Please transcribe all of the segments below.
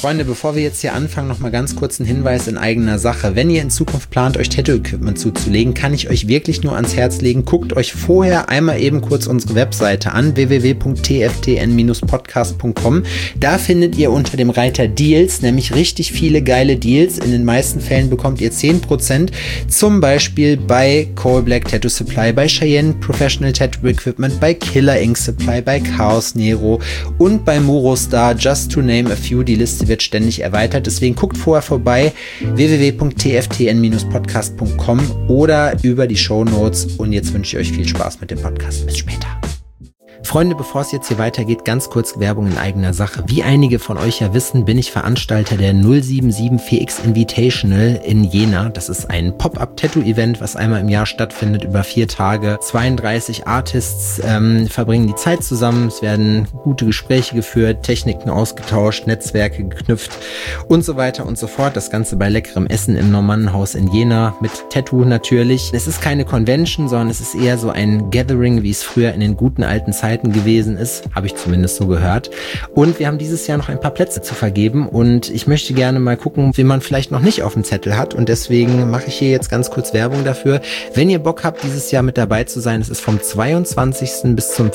Freunde, bevor wir jetzt hier anfangen, noch mal ganz kurz ein Hinweis in eigener Sache. Wenn ihr in Zukunft plant, euch Tattoo-Equipment zuzulegen, kann ich euch wirklich nur ans Herz legen. Guckt euch vorher einmal eben kurz unsere Webseite an, www.tftn-podcast.com. Da findet ihr unter dem Reiter Deals nämlich richtig viele geile Deals. In den meisten Fällen bekommt ihr 10%, zum Beispiel bei Coal Black Tattoo Supply, bei Cheyenne Professional Tattoo Equipment, bei Killer Ink Supply, bei Chaos Nero und bei Murostar, just to name a few. Die Liste wird ständig erweitert, deswegen guckt vorher vorbei, www.tftn-podcast.com oder über die Shownotes, und jetzt wünsche ich euch viel Spaß mit dem Podcast. Bis später. Freunde, bevor es jetzt hier weitergeht, ganz kurz Werbung in eigener Sache. Wie einige von euch ja wissen, bin ich Veranstalter der 077 Invitational in Jena. Das ist ein Pop-Up-Tattoo-Event, was einmal im Jahr stattfindet, über 4 Tage. 32 Artists verbringen die Zeit zusammen. Es werden gute Gespräche geführt, Techniken ausgetauscht, Netzwerke geknüpft und so weiter und so fort. Das Ganze bei leckerem Essen im Normannenhaus in Jena mit Tattoo natürlich. Es ist keine Convention, sondern es ist eher so ein Gathering, wie es früher in den guten alten Zeiten gewesen ist, habe ich zumindest so gehört. Und wir haben dieses Jahr noch ein paar Plätze zu vergeben und ich möchte gerne mal gucken, wen man vielleicht noch nicht auf dem Zettel hat, und deswegen mache ich hier jetzt ganz kurz Werbung dafür. Wenn ihr Bock habt, dieses Jahr mit dabei zu sein, es ist vom 22. bis zum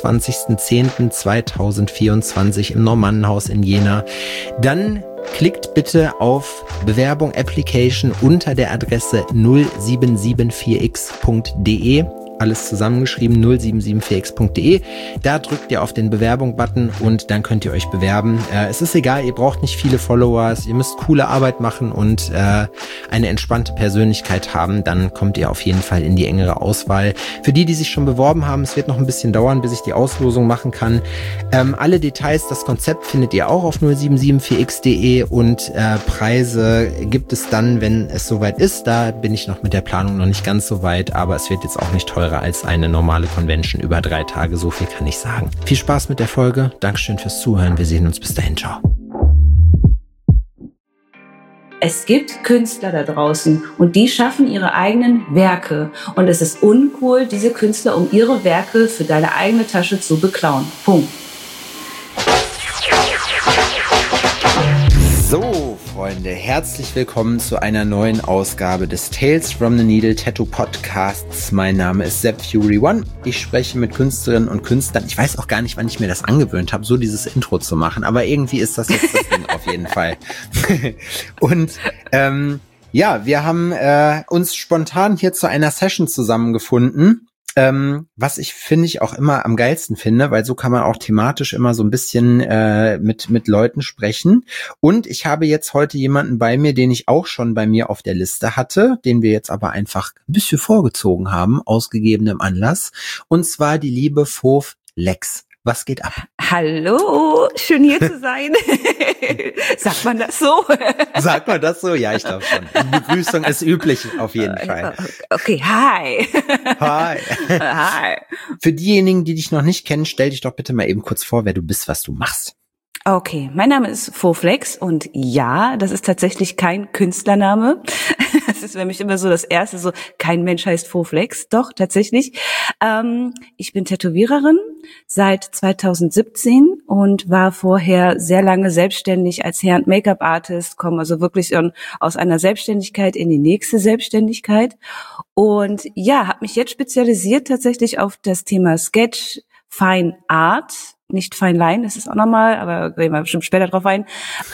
25.10.2024 im Normannenhaus in Jena, dann klickt bitte auf Bewerbung Application unter der Adresse 0774x.de. Alles zusammengeschrieben, 0774x.de. Da drückt ihr auf den Bewerbung-Button und dann könnt ihr euch bewerben. Es ist egal, ihr braucht nicht viele Followers, ihr müsst coole Arbeit machen und eine entspannte Persönlichkeit haben. Dann kommt ihr auf jeden Fall in die engere Auswahl. Für die sich schon beworben haben, es wird noch ein bisschen dauern, bis ich die Auslosung machen kann. Alle Details, das Konzept findet ihr auch auf 0774x.de und Preise gibt es dann, wenn es soweit ist. Da bin ich noch mit der Planung noch nicht ganz so weit, aber es wird jetzt auch nicht teurer als eine normale Convention über 3 Tage, so viel kann ich sagen. Viel Spaß mit der Folge, Dankeschön fürs Zuhören, wir sehen uns bis dahin, ciao. Es gibt Künstler da draußen und die schaffen ihre eigenen Werke, und es ist uncool, diese Künstler um ihre Werke für deine eigene Tasche zu beklauen. Punkt. So, Freunde, herzlich willkommen zu einer neuen Ausgabe des Tales from the Needle Tattoo Podcasts. Mein Name ist Sepp Fury One. Ich spreche mit Künstlerinnen und Künstlern. Ich weiß auch gar nicht, wann ich mir das angewöhnt habe, so dieses Intro zu machen, aber irgendwie ist das jetzt das Ding auf jeden Fall. Und ja, wir haben uns spontan hier zu einer Session zusammengefunden. Was finde ich auch immer am geilsten finde, weil so kann man auch thematisch immer so ein bisschen mit Leuten sprechen. Und ich habe jetzt heute jemanden bei mir, den ich auch schon bei mir auf der Liste hatte, den wir jetzt aber einfach ein bisschen vorgezogen haben, aus gegebenem Anlass. Und zwar die liebe Fauve Lex. Was geht ab? Hallo, schön hier zu sein. Sagt man das so? Sagt man das so? Ja, ich glaube schon. Die Begrüßung ist üblich auf jeden Fall. Okay, hi. Hi. Hi. Für diejenigen, die dich noch nicht kennen, stell dich doch bitte mal eben kurz vor, wer du bist, was du machst. Okay, mein Name ist Fauve Lex und ja, das ist tatsächlich kein Künstlername. Das ist nämlich immer so das Erste, so kein Mensch heißt Fauve Lex. Doch, tatsächlich. Ich bin Tätowiererin seit 2017 und war vorher sehr lange selbstständig als Hair- und Make-up-Artist, komme also wirklich aus einer Selbstständigkeit in die nächste Selbstständigkeit. Und ja, habe mich jetzt spezialisiert tatsächlich auf das Thema Sketch, Fine Art, nicht Fine Line, das ist auch nochmal, aber gehen wir bestimmt später drauf ein.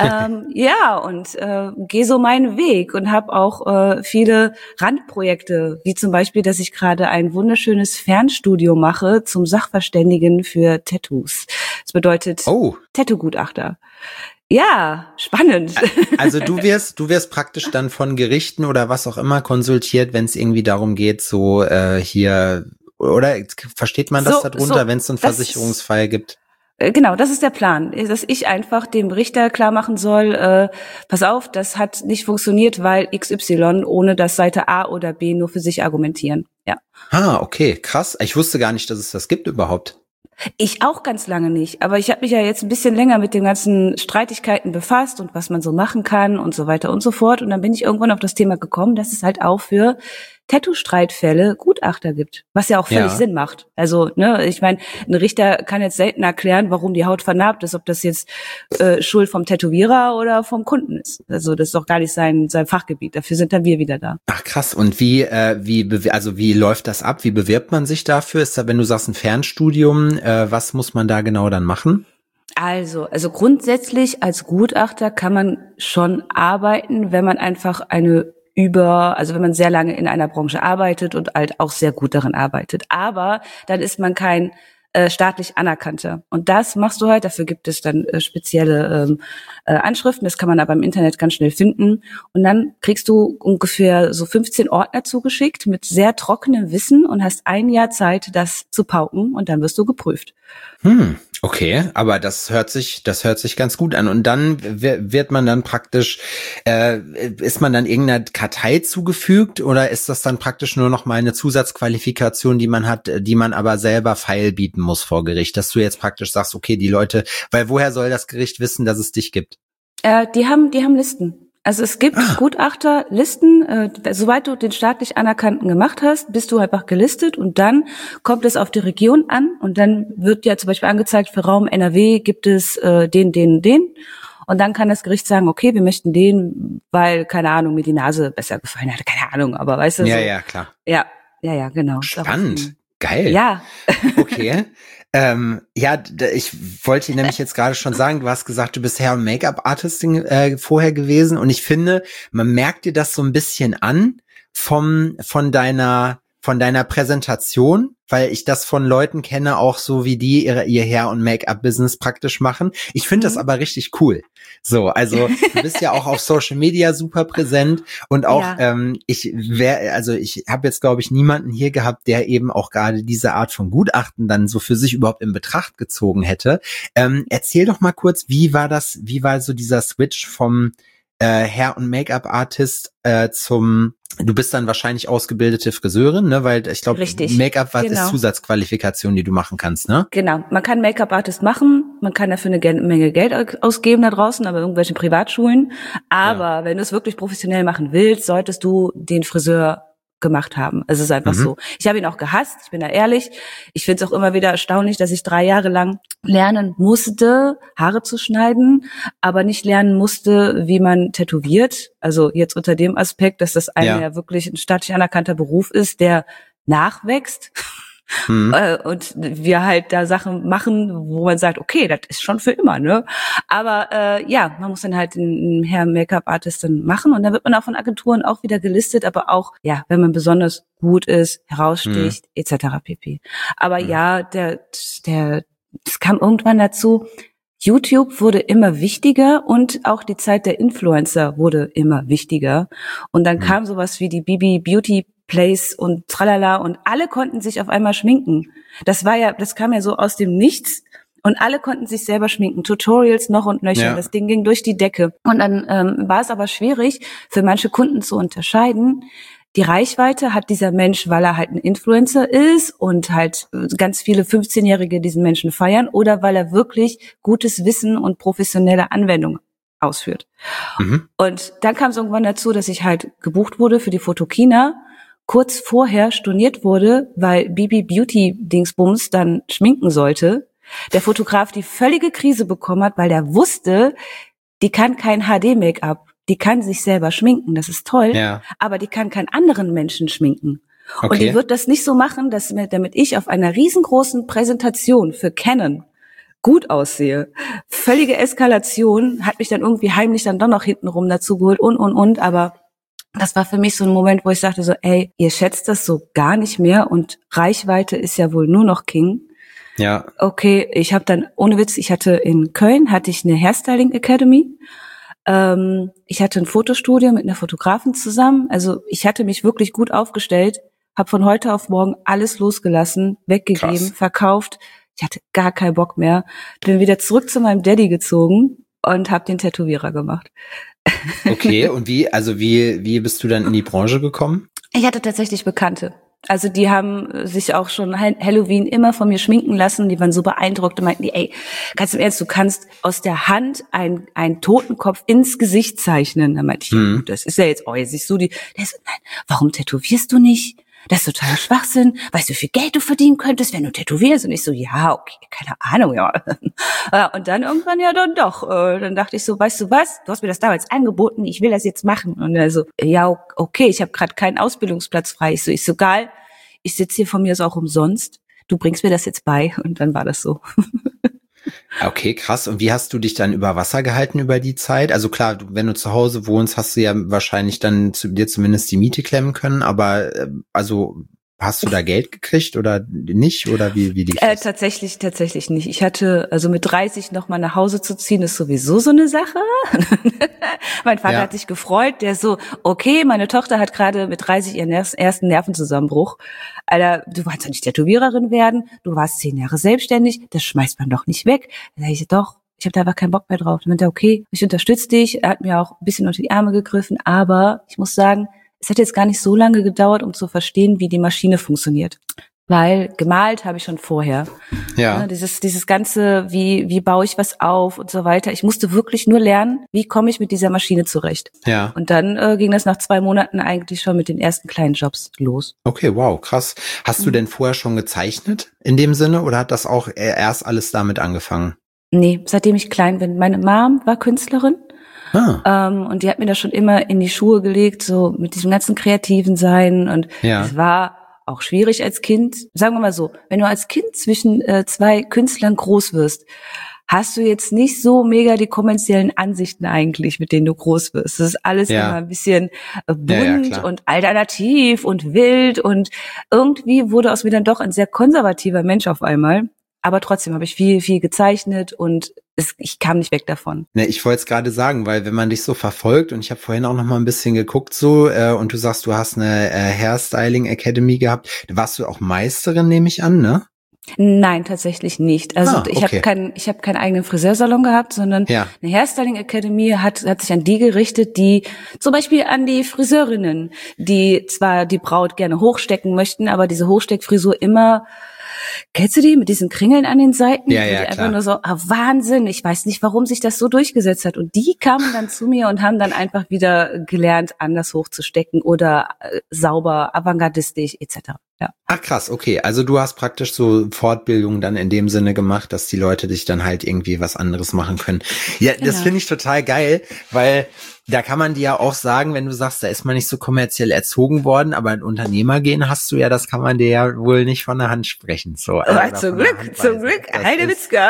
Ja, und gehe so meinen Weg und habe auch viele Randprojekte, wie zum Beispiel, dass ich gerade ein wunderschönes Fernstudio mache zum Sachverständigen für Tattoos. Das bedeutet Tattoo-Gutachter. Ja, spannend. Also du wirst praktisch dann von Gerichten oder was auch immer konsultiert, wenn es irgendwie darum geht, so hier, oder versteht man das darunter, wenn es so einen Versicherungsfall gibt? Genau, das ist der Plan, dass ich einfach dem Richter klar machen soll, pass auf, das hat nicht funktioniert, weil XY, ohne dass Seite A oder B nur für sich argumentieren. Ja. Ah, okay, krass. Ich wusste gar nicht, dass es das gibt überhaupt. Ich auch ganz lange nicht, aber ich habe mich ja jetzt ein bisschen länger mit den ganzen Streitigkeiten befasst und was man so machen kann und so weiter und so fort. Und dann bin ich irgendwann auf das Thema gekommen, dass es halt auch für Tattoo-Streitfälle Gutachter gibt, was ja auch völlig Sinn macht. Also, ne, ich meine, ein Richter kann jetzt selten erklären, warum die Haut vernarbt ist, ob das jetzt Schuld vom Tätowierer oder vom Kunden ist. Also das ist doch gar nicht sein Fachgebiet. Dafür sind dann wir wieder da. Ach krass. Und wie läuft das ab? Wie bewirbt man sich dafür? Ist da, wenn du sagst, ein Fernstudium, was muss man da genau dann machen? Also grundsätzlich als Gutachter kann man schon arbeiten, wenn man einfach wenn man sehr lange in einer Branche arbeitet und halt auch sehr gut darin arbeitet. Aber dann ist man kein staatlich anerkannter. Und das machst du halt, dafür gibt es dann spezielle Anschriften, das kann man aber im Internet ganz schnell finden. Und dann kriegst du ungefähr so 15 Ordner zugeschickt mit sehr trockenem Wissen und hast 1 Jahr Zeit, das zu pauken und dann wirst du geprüft. Okay, aber das hört sich ganz gut an. Und dann wird man dann praktisch, ist man dann irgendeiner Kartei zugefügt oder ist das dann praktisch nur noch mal eine Zusatzqualifikation, die man hat, die man aber selber feilbieten muss vor Gericht, dass du jetzt praktisch sagst, okay, die Leute, weil woher soll das Gericht wissen, dass es dich gibt? Die haben Listen. Also es gibt Gutachterlisten, soweit du den staatlich anerkannten gemacht hast, bist du einfach gelistet und dann kommt es auf die Region an und dann wird ja zum Beispiel angezeigt, für Raum NRW gibt es den und dann kann das Gericht sagen, okay, wir möchten den, weil, keine Ahnung, mir die Nase besser gefallen hat, keine Ahnung, aber weißt du. Ja, klar. Ja, genau. Spannend. Geil. Ja. Okay. Ich wollte nämlich jetzt gerade schon sagen, du hast gesagt, du bist Hair- und Make-up-Artistin vorher gewesen und ich finde, man merkt dir das so ein bisschen an von deiner Präsentation, weil ich das von Leuten kenne, auch so wie die ihr Hair- und Make-up-Business praktisch machen. Ich finde das aber richtig cool. So, also du bist ja auch auf Social Media super präsent und auch ich habe jetzt glaube ich niemanden hier gehabt, der eben auch gerade diese Art von Gutachten dann so für sich überhaupt in Betracht gezogen hätte. Erzähl doch mal kurz, wie war so dieser Switch vom Hair- und Make-up-Artist du bist dann wahrscheinlich ausgebildete Friseurin, ne? Weil ich glaube, Make-up ist Zusatzqualifikation, die du machen kannst, ne? Genau, man kann Make-up-Artist machen, man kann dafür eine Menge Geld ausgeben da draußen, aber irgendwelche Privatschulen. Aber wenn du es wirklich professionell machen willst, solltest du den Friseur gemacht haben. Es ist einfach so. Ich habe ihn auch gehasst, ich bin da ehrlich. Ich finde es auch immer wieder erstaunlich, dass ich 3 Jahre lang lernen musste, Haare zu schneiden, aber nicht lernen musste, wie man tätowiert. Also jetzt unter dem Aspekt, dass das ja wirklich ein staatlich anerkannter Beruf ist, der nachwächst. Und wir halt da Sachen machen, wo man sagt, okay, das ist schon für immer, ne? Aber man muss dann halt einen Hair-Make-up-Artist dann machen und dann wird man auch von Agenturen auch wieder gelistet, aber auch, wenn man besonders gut ist, heraussticht, etc. pp. Aber es kam irgendwann dazu, YouTube wurde immer wichtiger und auch die Zeit der Influencer wurde immer wichtiger. Und dann kam sowas wie die Bibi Beauty Place und tralala und alle konnten sich auf einmal schminken. Das kam ja so aus dem Nichts und alle konnten sich selber schminken. Tutorials noch und nöcher. Ja. Das Ding ging durch die Decke. Und dann war es aber schwierig, für manche Kunden zu unterscheiden. Die Reichweite hat dieser Mensch, weil er halt ein Influencer ist und halt ganz viele 15-Jährige diesen Menschen feiern oder weil er wirklich gutes Wissen und professionelle Anwendung ausführt. Und dann kam es irgendwann dazu, dass ich halt gebucht wurde für die Fotokina, kurz vorher storniert wurde, weil Bibi Beauty Dingsbums dann schminken sollte. Der Fotograf die völlige Krise bekommen hat, weil der wusste, die kann kein HD-Make-up. Die kann sich selber schminken, das ist toll, aber die kann keinen anderen Menschen schminken. Okay. Und die wird das nicht so machen, damit ich auf einer riesengroßen Präsentation für Canon gut aussehe. Völlige Eskalation, hat mich dann irgendwie heimlich dann doch noch hintenrum dazu geholt und, aber das war für mich so ein Moment, wo ich sagte so, ey, ihr schätzt das so gar nicht mehr und Reichweite ist ja wohl nur noch King. Ja. Okay, ich habe dann, ohne Witz, in Köln hatte ich eine Hairstyling Academy. Ich hatte ein Fotostudio mit einer Fotografin zusammen. Also ich hatte mich wirklich gut aufgestellt, habe von heute auf morgen alles losgelassen, weggegeben, verkauft. Ich hatte gar keinen Bock mehr. Bin wieder zurück zu meinem Daddy gezogen und habe den Tätowierer gemacht. Okay, und wie bist du dann in die Branche gekommen? Ich hatte tatsächlich Bekannte. Also die haben sich auch schon Halloween immer von mir schminken lassen. Die waren so beeindruckt und meinten, ey, ganz im Ernst, du kannst aus der Hand einen Totenkopf ins Gesicht zeichnen. Da meinte ich, ja, gut, das ist ja jetzt, jetzt siehst du der so, nein, warum tätowierst du nicht? Das ist totaler Schwachsinn. Weißt du, wie viel Geld du verdienen könntest, wenn du tätowierst? Und ich so, ja, okay, keine Ahnung, ja. Und dann irgendwann ja dann doch. Dann dachte ich so, weißt du was? Du hast mir das damals angeboten, ich will das jetzt machen. Und er so, ja, okay, ich habe gerade keinen Ausbildungsplatz frei. Ich so, egal, ich sitze hier von mir aus auch umsonst. Du bringst mir das jetzt bei. Und dann war das so. Okay, krass. Und wie hast du dich dann über Wasser gehalten über die Zeit? Also klar, wenn du zu Hause wohnst, hast du ja wahrscheinlich dann dir zumindest die Miete klemmen können, aber also hast du da Geld gekriegt oder nicht? Oder wie lief das? Tatsächlich nicht. Ich hatte, also mit 30 noch mal nach Hause zu ziehen, ist sowieso so eine Sache. Mein Vater hat sich gefreut, der so, okay, meine Tochter hat gerade mit 30 ihren ersten Nervenzusammenbruch. Alter, du wolltest ja nicht Tätowiererin werden, du warst 10 Jahre selbstständig, das schmeißt man doch nicht weg. Da sag ich, doch, ich habe da einfach keinen Bock mehr drauf. Dann meinte er, okay, ich unterstütze dich. Er hat mir auch ein bisschen unter die Arme gegriffen, aber ich muss sagen, es hat jetzt gar nicht so lange gedauert, um zu verstehen, wie die Maschine funktioniert. Weil gemalt habe ich schon vorher. Ja. Dieses ganze, wie baue ich was auf und so weiter. Ich musste wirklich nur lernen, wie komme ich mit dieser Maschine zurecht. Ja. Und dann ging das nach 2 Monaten eigentlich schon mit den ersten kleinen Jobs los. Okay, wow, krass. Hast du denn vorher schon gezeichnet in dem Sinne oder hat das auch erst alles damit angefangen? Nee, seitdem ich klein bin. Meine Mom war Künstlerin. Und die hat mir das schon immer in die Schuhe gelegt, so mit diesem ganzen kreativen Sein. Und es war auch schwierig als Kind. Sagen wir mal so, wenn du als Kind zwischen 2 Künstlern groß wirst, hast du jetzt nicht so mega die kommerziellen Ansichten eigentlich, mit denen du groß wirst. Das ist alles immer ein bisschen bunt und alternativ und wild. Und irgendwie wurde aus mir dann doch ein sehr konservativer Mensch auf einmal. Aber trotzdem habe ich viel gezeichnet und ich kam nicht weg davon. Ne, ich wollte es gerade sagen, weil wenn man dich so verfolgt und ich habe vorhin auch noch mal ein bisschen geguckt so und du sagst, du hast eine Hairstyling Academy gehabt, warst du auch Meisterin, nehme ich an, ne? Nein, tatsächlich nicht. Also ich habe keinen eigenen Friseursalon gehabt, sondern eine Hairstyling Academy hat sich an die gerichtet, die zum Beispiel an die Friseurinnen, die zwar die Braut gerne hochstecken möchten, aber diese Hochsteckfrisur immer. Kennst du die mit diesen Kringeln an den Seiten? Ja, die klar. Einfach nur so, Wahnsinn, ich weiß nicht, warum sich das so durchgesetzt hat. Und die kamen dann zu mir und haben dann einfach wieder gelernt, anders hochzustecken oder sauber, avantgardistisch etc. Ja. Ach krass, okay. Also du hast praktisch so Fortbildungen dann in dem Sinne gemacht, dass die Leute dich dann halt irgendwie was anderes machen können. Ja, genau. Das finde ich total geil, weil da kann man dir ja auch sagen, wenn du sagst, da ist man nicht so kommerziell erzogen worden, aber ein Unternehmergehen hast du ja, das kann man dir ja wohl nicht von der Hand sprechen. So, zum Glück, Heidewitzka.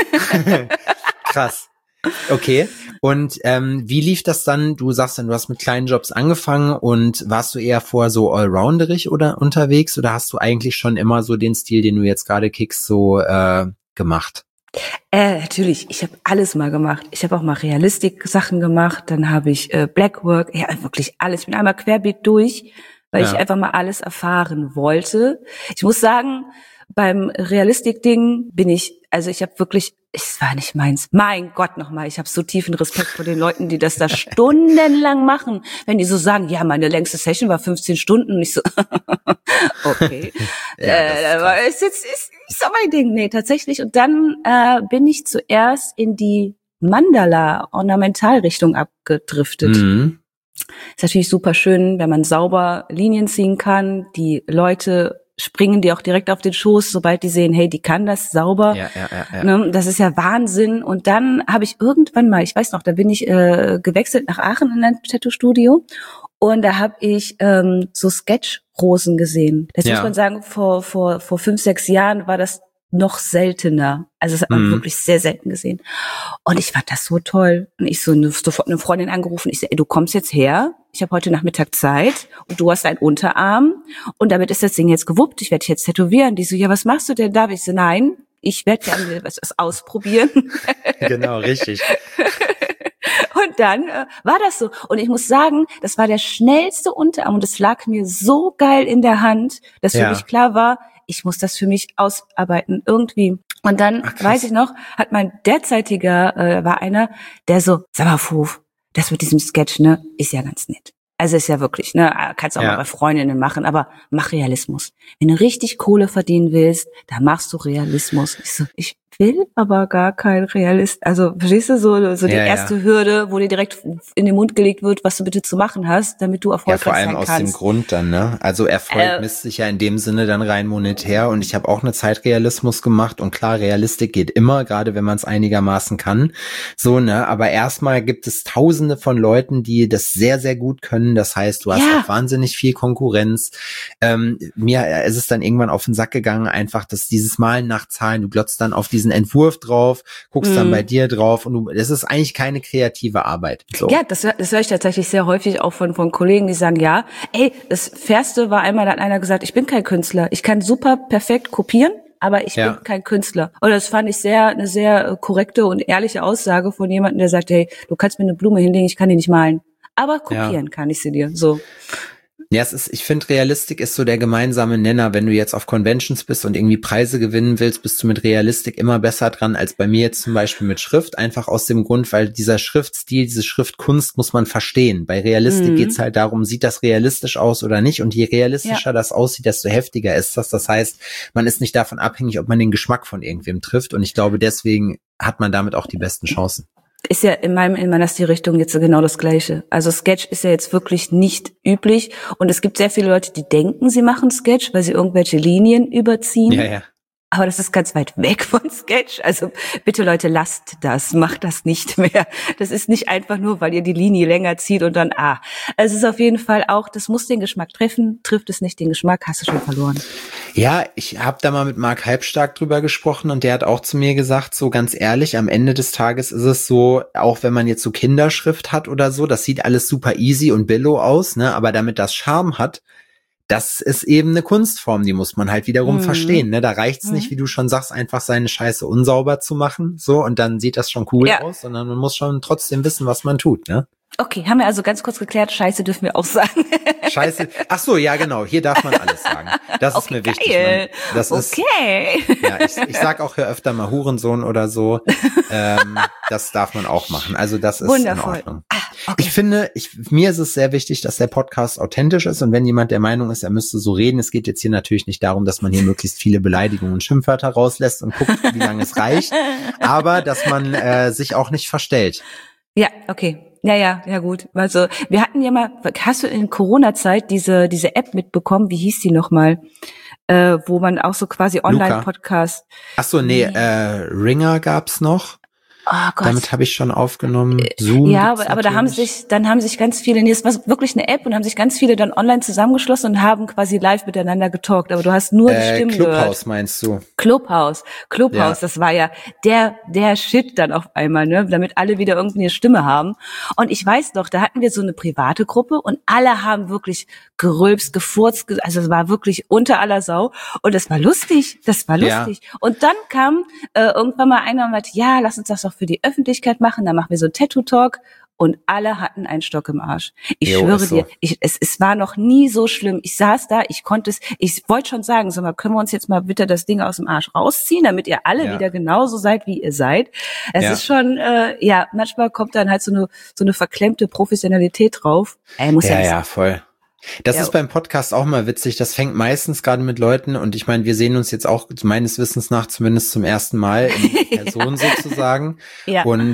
Krass. Okay. Und wie lief das dann? Du sagst dann, du hast mit kleinen Jobs angefangen und warst du eher vorher so allrounderig oder unterwegs oder hast du eigentlich schon immer so den Stil, den du jetzt gerade kickst, so gemacht? Natürlich, ich habe alles mal gemacht. Ich habe auch mal Realistik-Sachen gemacht, dann habe ich Blackwork, ja wirklich alles. Ich bin einmal querbeet durch, weil ich einfach mal alles erfahren wollte. Ich muss sagen, beim Realistik-Ding ich habe wirklich, es war nicht meins. Mein Gott nochmal, ich habe so tiefen Respekt vor den Leuten, die das da stundenlang machen. Wenn die so sagen, ja, meine längste Session war 15 Stunden und ich so, okay. Ist so mein Ding. Nee, tatsächlich. Und dann bin ich zuerst in die Mandala-Ornamentalrichtung abgedriftet. Mhm. Ist natürlich super schön, wenn man sauber Linien ziehen kann, die Leute springen die auch direkt auf den Schoß, sobald die sehen, hey, die kann das sauber. Ja. Ne, das ist ja Wahnsinn. Und dann habe ich irgendwann mal, ich weiß noch, da bin ich gewechselt nach Aachen in ein Tattoo-Studio und da habe ich so Sketch-Rosen gesehen. Das muss man sagen, vor 5, 6 Jahren war das noch seltener. Also das hat man wirklich sehr selten gesehen. Und ich fand das so toll. Und ich sofort eine Freundin angerufen. Ich so, ey, du kommst jetzt her. Ich habe heute Nachmittag Zeit und du hast einen Unterarm. Und damit ist das Ding jetzt gewuppt. Ich werde dich jetzt tätowieren. Die so, ja, was machst du denn da? Ich so, nein, ich werde gerne was ausprobieren. Genau, richtig. Und dann war das so. Und ich muss sagen, das war der schnellste Unterarm. Und es lag mir so geil in der Hand, dass für mich klar war, ich muss das für mich ausarbeiten, irgendwie. Und dann, weiß ich noch, hat mein derzeitiger, war einer, der so, sag mal, Fuf, das mit diesem Sketch, ne, ist ja ganz nett. Also ist ja wirklich, ne, kannst auch mal bei Freundinnen machen, aber mach Realismus. Wenn du richtig Kohle verdienen willst, dann machst du Realismus. Ich will aber gar kein Realist. Also, verstehst du, so die erste Hürde, wo dir direkt in den Mund gelegt wird, was du bitte zu machen hast, damit du erfolgreich sein kannst. Ja, vor allem aus dem Grund dann, ne? Also Erfolg misst sich ja in dem Sinne dann rein monetär, und ich habe auch eine Zeit Realismus gemacht, und klar, Realistik geht immer, gerade wenn man es einigermaßen kann. So, ne? Aber erstmal gibt es Tausende von Leuten, die das sehr, sehr gut können. Das heißt, du hast auch wahnsinnig viel Konkurrenz. Mir ist es dann irgendwann auf den Sack gegangen, einfach, dass dieses Malen nach Zahlen, du glotzt dann auf diesen Entwurf drauf, guckst dann bei dir drauf, und das ist eigentlich keine kreative Arbeit. So. Ja, das höre ich tatsächlich sehr häufig auch von Kollegen, die sagen, ja, ey, das Fairste war einmal, da hat einer gesagt, ich bin kein Künstler, ich kann super perfekt kopieren, aber ich bin kein Künstler. Und das fand ich eine sehr korrekte und ehrliche Aussage von jemandem, der sagt, hey, du kannst mir eine Blume hinlegen, ich kann die nicht malen, aber kopieren kann ich sie dir, so. Ja, ich finde, Realistik ist so der gemeinsame Nenner. Wenn du jetzt auf Conventions bist und irgendwie Preise gewinnen willst, bist du mit Realistik immer besser dran als bei mir jetzt zum Beispiel mit Schrift. Einfach aus dem Grund, weil dieser Schriftstil, diese Schriftkunst muss man verstehen. Bei Realistik geht's halt darum, sieht das realistisch aus oder nicht? Und je realistischer das aussieht, desto heftiger ist das. Das heißt, man ist nicht davon abhängig, ob man den Geschmack von irgendwem trifft. Und ich glaube, deswegen hat man damit auch die besten Chancen. Ist ja in meiner Stilrichtung jetzt genau das Gleiche. Also Sketch ist ja jetzt wirklich nicht üblich, und es gibt sehr viele Leute, die denken, sie machen Sketch, weil sie irgendwelche Linien überziehen. Ja. Aber das ist ganz weit weg von Sketch. Also bitte Leute, lasst das, macht das nicht mehr. Das ist nicht einfach nur, weil ihr die Linie länger zieht und dann, Es ist auf jeden Fall auch, das muss den Geschmack treffen. Trifft es nicht den Geschmack, hast du schon verloren. Ja, ich habe da mal mit Marc Halbstark drüber gesprochen, und der hat auch zu mir gesagt, so ganz ehrlich, am Ende des Tages ist es so, auch wenn man jetzt so Kinderschrift hat oder so, das sieht alles super easy und billow aus, ne? Aber damit das Charme hat, das ist eben eine Kunstform, die muss man halt wiederum verstehen, ne? Da reicht's nicht, wie du schon sagst, einfach seine Scheiße unsauber zu machen, so, und dann sieht das schon cool aus, sondern man muss schon trotzdem wissen, was man tut, ne? Okay, haben wir also ganz kurz geklärt, Scheiße dürfen wir auch sagen. Scheiße, ach so, ja genau, hier darf man alles sagen. Das ist mir wichtig. Ich sag auch hier öfter mal Hurensohn oder so. Das darf man auch machen. Also das ist wundervoll. In Ordnung. Okay. Ich finde, mir ist es sehr wichtig, dass der Podcast authentisch ist, und wenn jemand der Meinung ist, er müsste so reden, es geht jetzt hier natürlich nicht darum, dass man hier möglichst viele Beleidigungen und Schimpfwörter rauslässt und guckt, wie lange es reicht, aber dass man sich auch nicht verstellt. Ja, okay. Ja, gut. Also, wir hatten ja mal, hast du in Corona-Zeit diese App mitbekommen? Wie hieß die nochmal? Wo man auch so quasi Online-Podcast. Ach so, nee, Ringer gab's noch. Oh Gott. Damit habe ich schon aufgenommen. Zoom. Ja, aber dann haben sich ganz viele, es war wirklich eine App, und haben sich ganz viele dann online zusammengeschlossen und haben quasi live miteinander getalkt. Aber du hast nur die Stimmen gehört. Clubhouse meinst du? Clubhouse, ja. Das war ja der Shit dann auf einmal, ne, damit alle wieder irgendwie eine Stimme haben. Und ich weiß noch, da hatten wir so eine private Gruppe, und alle haben wirklich gerülpst, gefurzt, also es war wirklich unter aller Sau, und das war lustig. Ja. Und dann kam irgendwann mal einer und meinte, ja, lass uns das doch für die Öffentlichkeit machen, dann machen wir so Tattoo-Talk, und alle hatten einen Stock im Arsch. Ich schwöre dir, es war noch nie so schlimm. Ich saß da, ich wollte schon sagen, sag mal, können wir uns jetzt mal bitte das Ding aus dem Arsch rausziehen, damit ihr alle wieder genauso seid, wie ihr seid. Es ist schon, manchmal kommt dann halt so eine verklemmte Professionalität drauf. Ja, voll. Das ist beim Podcast auch mal witzig. Das fängt meistens gerade mit Leuten, und ich meine, wir sehen uns jetzt auch meines Wissens nach zumindest zum ersten Mal in Person sozusagen. Ja. Und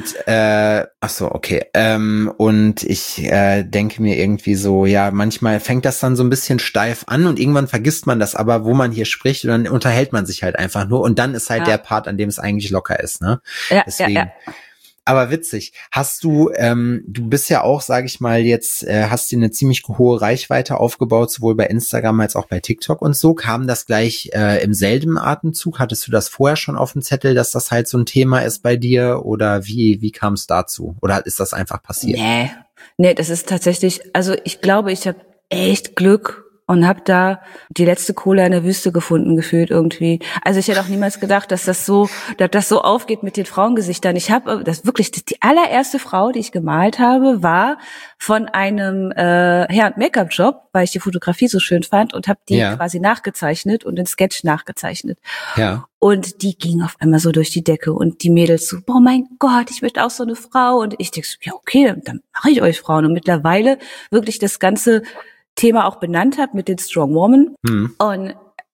okay. Und ich denke mir irgendwie so, ja, manchmal fängt das dann so ein bisschen steif an, und irgendwann vergisst man das aber, wo man hier spricht, und dann unterhält man sich halt einfach nur, und dann ist halt der Part, an dem es eigentlich locker ist, ne? Ja, deswegen. Ja. Aber witzig, hast du bist ja auch, sage ich mal, jetzt hast dir eine ziemlich hohe Reichweite aufgebaut, sowohl bei Instagram als auch bei TikTok und so. Kam das gleich im selben Atemzug? Hattest du das vorher schon auf dem Zettel, dass das halt so ein Thema ist bei dir? Oder wie kam es dazu? Oder ist das einfach passiert? Nee, das ist tatsächlich, also ich glaube, ich habe echt Glück und habe da die letzte Cola in der Wüste gefunden gefühlt irgendwie. Also ich hätte auch niemals gedacht, dass das so aufgeht mit den Frauengesichtern. Ich habe das wirklich, die allererste Frau, die ich gemalt habe, war von einem Hair- und Make-up-Job, weil ich die Fotografie so schön fand und habe die quasi nachgezeichnet und den Sketch nachgezeichnet. Ja. Und die ging auf einmal so durch die Decke und die Mädels so, boah, mein Gott, ich möchte auch so eine Frau. Und ich denke so, ja okay, dann mache ich euch Frauen. Und mittlerweile wirklich das ganze Thema auch benannt habe mit den Strong Woman. Und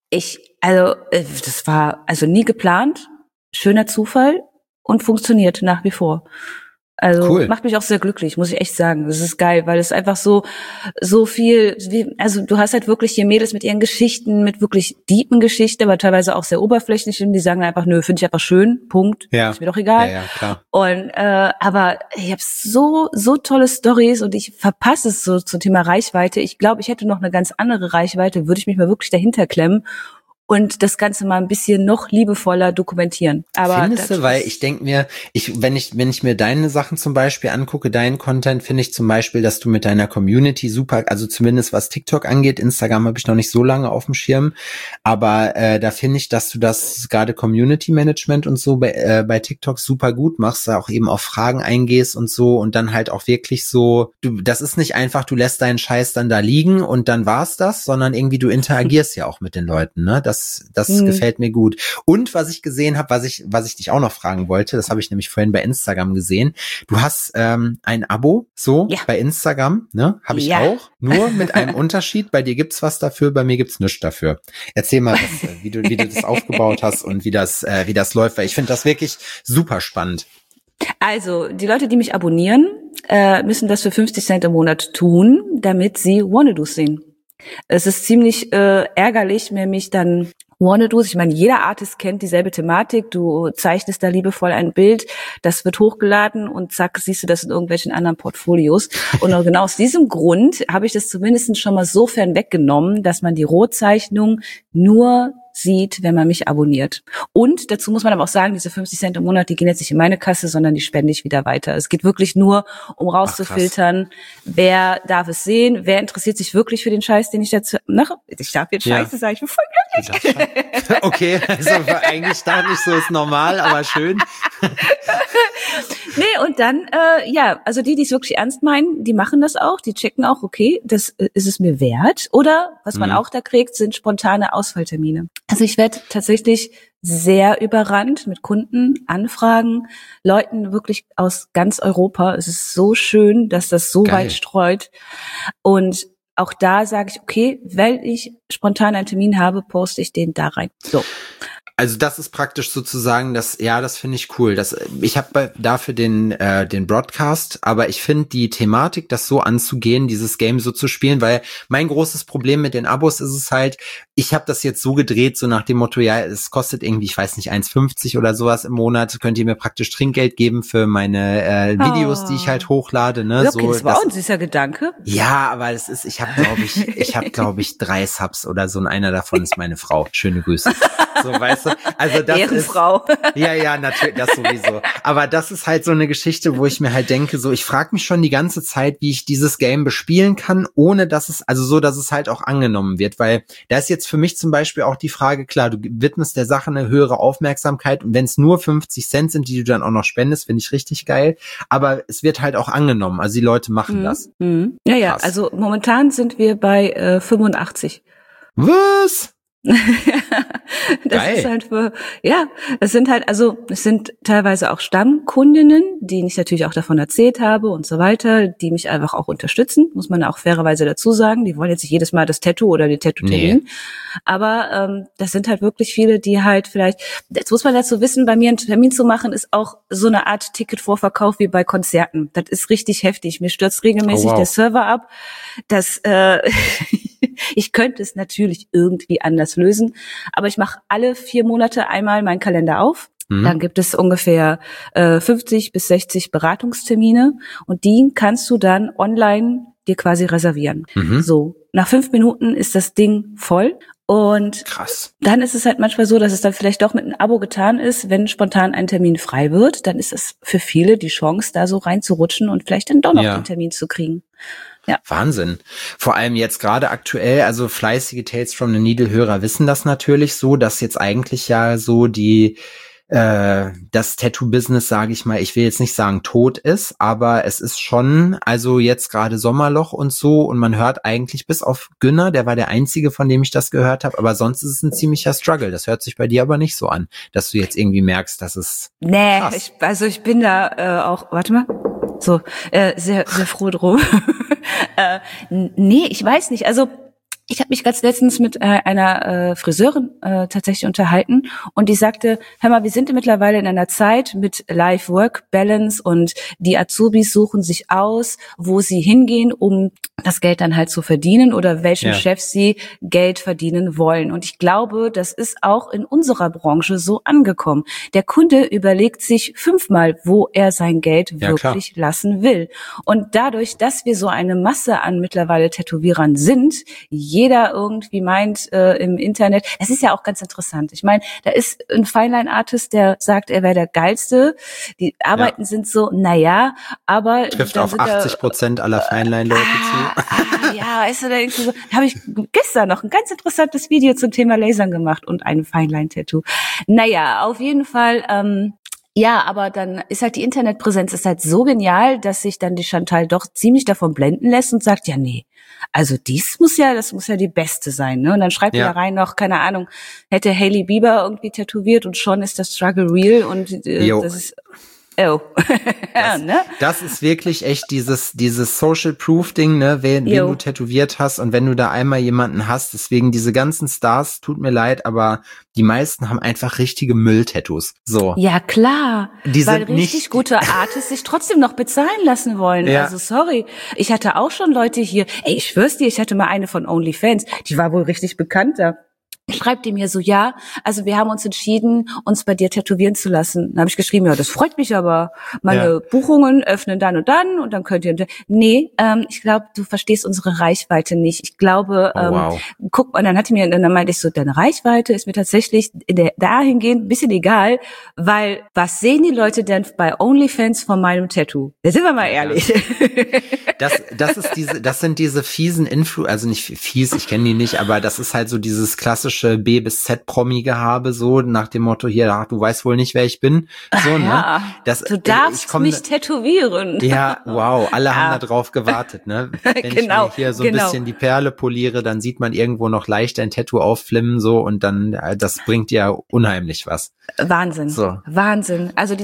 das war also nie geplant, schöner Zufall und funktioniert nach wie vor. Also cool. Macht mich auch sehr glücklich, muss ich echt sagen. Das ist geil, weil es einfach so viel, also du hast halt wirklich hier Mädels mit ihren Geschichten, mit wirklich deepen Geschichten, aber teilweise auch sehr oberflächlichen, die sagen einfach, nö, finde ich einfach schön, Punkt, ist mir doch egal. Ja, klar. Und aber ich habe so tolle Stories und ich verpasse es so zum Thema Reichweite. Ich glaube, ich hätte noch eine ganz andere Reichweite, würde ich mich mal wirklich dahinter klemmen und das Ganze mal ein bisschen noch liebevoller dokumentieren. Aber findest du, weil ich denke mir, wenn ich mir deine Sachen zum Beispiel angucke, deinen Content, finde ich zum Beispiel, dass du mit deiner Community super, also zumindest was TikTok angeht, Instagram habe ich noch nicht so lange auf dem Schirm, aber da finde ich, dass du das gerade Community Management und so bei TikTok super gut machst, da auch eben auf Fragen eingehst und so und dann halt auch wirklich so, das ist nicht einfach, du lässt deinen Scheiß dann da liegen und dann war's das, sondern irgendwie du interagierst ja auch mit den Leuten, ne? Das gefällt mir gut. Und was ich gesehen habe, was ich dich auch noch fragen wollte, das habe ich nämlich vorhin bei Instagram gesehen. Du hast ein Abo bei Instagram, ne? Habe ich auch. Nur mit einem Unterschied. Bei dir gibt's was dafür, bei mir gibt's nichts dafür. Erzähl mal, wie du das aufgebaut hast und wie das läuft, weil ich finde das wirklich super spannend. Also, die Leute, die mich abonnieren, müssen das für 50 Cent im Monat tun, damit sie Wannadoos sehen. Es ist ziemlich ärgerlich, nämlich dann Wannadoos. Ich meine, jeder Artist kennt dieselbe Thematik. Du zeichnest da liebevoll ein Bild, das wird hochgeladen und zack, siehst du das in irgendwelchen anderen Portfolios. Und genau aus diesem Grund habe ich das zumindest schon mal so fern weggenommen, dass man die Rohzeichnung nur sieht, wenn man mich abonniert. Und dazu muss man aber auch sagen, diese 50 Cent im Monat, die gehen jetzt nicht in meine Kasse, sondern die spende ich wieder weiter. Es geht wirklich nur, um rauszufiltern, wer darf es sehen, wer interessiert sich wirklich für den Scheiß, den ich dazu mache. Ich darf jetzt Scheiße sagen, ich bin voll glücklich. Okay, also eigentlich dachte ich so, ist normal, aber schön. Nee, und dann, also die es wirklich ernst meinen, die machen das auch, die checken auch, okay, das ist es mir wert. Oder, was man auch da kriegt, sind spontane Ausfalltermine. Also ich werde tatsächlich sehr überrannt mit Kunden, Anfragen, Leuten wirklich aus ganz Europa. Es ist so schön, dass das so weit streut. Und auch da sage ich, okay, weil ich spontan einen Termin habe, poste ich den da rein. So. Also das ist praktisch sozusagen das finde ich cool. Ich habe dafür den Broadcast, aber ich finde die Thematik, das so anzugehen, dieses Game so zu spielen, weil mein großes Problem mit den Abos ist es halt, ich habe das jetzt so gedreht, so nach dem Motto, ja, es kostet irgendwie, ich weiß nicht, 1,50 oder sowas im Monat, könnt ihr mir praktisch Trinkgeld geben für meine Videos, die ich halt hochlade, ne? Okay, das war auch ein süßer Gedanke. Ja, aber ich habe glaube ich 3 Subs oder so und einer davon ist meine Frau. Schöne Grüße. So, weißt du? Also das Ehrenfrau. Ja, natürlich, das sowieso. Aber das ist halt so eine Geschichte, wo ich mir halt denke, so, ich frage mich schon die ganze Zeit, wie ich dieses Game bespielen kann, ohne dass es halt auch angenommen wird, weil da ist jetzt für mich zum Beispiel auch die Frage, klar, du widmest der Sache eine höhere Aufmerksamkeit und wenn es nur 50 Cent sind, die du dann auch noch spendest, finde ich richtig geil, aber es wird halt auch angenommen, also die Leute machen das. Ja, Krass. Also momentan sind wir bei 85. Was? Das ist halt es sind teilweise auch Stammkundinnen, denen ich natürlich auch davon erzählt habe und so weiter, die mich einfach auch unterstützen, muss man auch fairerweise dazu sagen. Die wollen jetzt nicht jedes Mal das Tattoo oder den Tattoo-Termin. Nee. Aber das sind halt wirklich viele, die halt vielleicht, jetzt muss man dazu wissen, bei mir einen Termin zu machen, ist auch so eine Art Ticketvorverkauf wie bei Konzerten. Das ist richtig heftig. Mir stürzt regelmäßig der Server ab. Ich könnte es natürlich irgendwie anders lösen, aber ich mache alle 4 Monate einmal meinen Kalender auf. Dann gibt es ungefähr 50 bis 60 Beratungstermine und die kannst du dann online dir quasi reservieren. So, nach 5 Minuten ist das Ding voll. Und Krass. Dann ist es halt manchmal so, dass es dann vielleicht doch mit einem Abo getan ist. Wenn spontan ein Termin frei wird, dann ist es für viele die Chance, da so reinzurutschen und vielleicht dann doch noch den Termin zu kriegen. Ja. Wahnsinn. Vor allem jetzt gerade aktuell, also fleißige Tales from the Needle-Hörer wissen das natürlich so, dass jetzt eigentlich ja so das Tattoo-Business, sage ich mal, ich will jetzt nicht sagen tot ist, aber es ist schon, also jetzt gerade Sommerloch und so, und man hört eigentlich bis auf Günner, der war der einzige, von dem ich das gehört habe, aber sonst ist es ein ziemlicher Struggle. Das hört sich bei dir aber nicht so an, dass du jetzt irgendwie merkst, dass es ich bin da auch, warte mal, so sehr, sehr froh drum. Nee, ich weiß nicht, also ich habe mich ganz letztens mit einer Friseurin tatsächlich unterhalten und die sagte, hör mal, wir sind mittlerweile in einer Zeit mit Life-Work-Balance und die Azubis suchen sich aus, wo sie hingehen, um das Geld dann halt zu verdienen oder welchen Chefs sie Geld verdienen wollen. Und ich glaube, das ist auch in unserer Branche so angekommen. Der Kunde überlegt sich 5-mal, wo er sein Geld wirklich lassen will. Und dadurch, dass wir so eine Masse an mittlerweile Tätowierern sind, jeder irgendwie meint im Internet, es ist ja auch ganz interessant. Ich meine, da ist ein Feinline-Artist, der sagt, er wäre der Geilste. Die Arbeiten sind so, naja, aber trifft auf 80% aller Feinline-Leute zu. Ja, weißt du, da irgendwie so, habe ich gestern noch ein ganz interessantes Video zum Thema Lasern gemacht und einem Feinline-Tattoo. Naja, auf jeden Fall, ja, aber dann ist halt die Internetpräsenz ist halt so genial, dass sich dann die Chantal doch ziemlich davon blenden lässt und sagt, ja, nee, also das muss ja die beste sein, ne? Und dann schreibt ihr da rein noch, keine Ahnung, hätte Hailey Bieber irgendwie tätowiert und schon ist das Struggle real und das ist das ist wirklich echt dieses Social Proof Ding, ne, wen du tätowiert hast, und wenn du da einmal jemanden hast, deswegen diese ganzen Stars, tut mir leid, aber die meisten haben einfach richtige Müll-Tattoos. So. Ja, klar. Die weil sind richtig nicht gute Artists sich trotzdem noch bezahlen lassen wollen. Ja. Also sorry. Ich hatte auch schon Leute hier, ich schwör's dir, ich hatte mal eine von OnlyFans, die war wohl richtig bekannt da. Schreibt ihm mir so, ja, also wir haben uns entschieden, uns bei dir tätowieren zu lassen. Dann habe ich geschrieben, ja, das freut mich aber. Meine Buchungen öffnen dann und dann könnt ihr... Nee, ich glaube, du verstehst unsere Reichweite nicht. Ich glaube, guck mal, dann meinte ich so, deine Reichweite ist mir tatsächlich dahingehend ein bisschen egal, weil was sehen die Leute denn bei OnlyFans von meinem Tattoo? Da sind wir mal ehrlich. Das sind diese fiesen also nicht fies, ich kenne die nicht, aber das ist halt so dieses klassische B bis Z Promi-Gehabe, so nach dem Motto, hier, du weißt wohl nicht, wer ich bin. So, ne? Du darfst mich tätowieren. Ja, wow, alle haben da drauf gewartet, ne? Wenn ich mir hier so ein bisschen die Perle poliere, dann sieht man irgendwo noch leicht ein Tattoo aufflimmen, so, und dann, das bringt ja unheimlich was. Wahnsinn. So. Wahnsinn. Also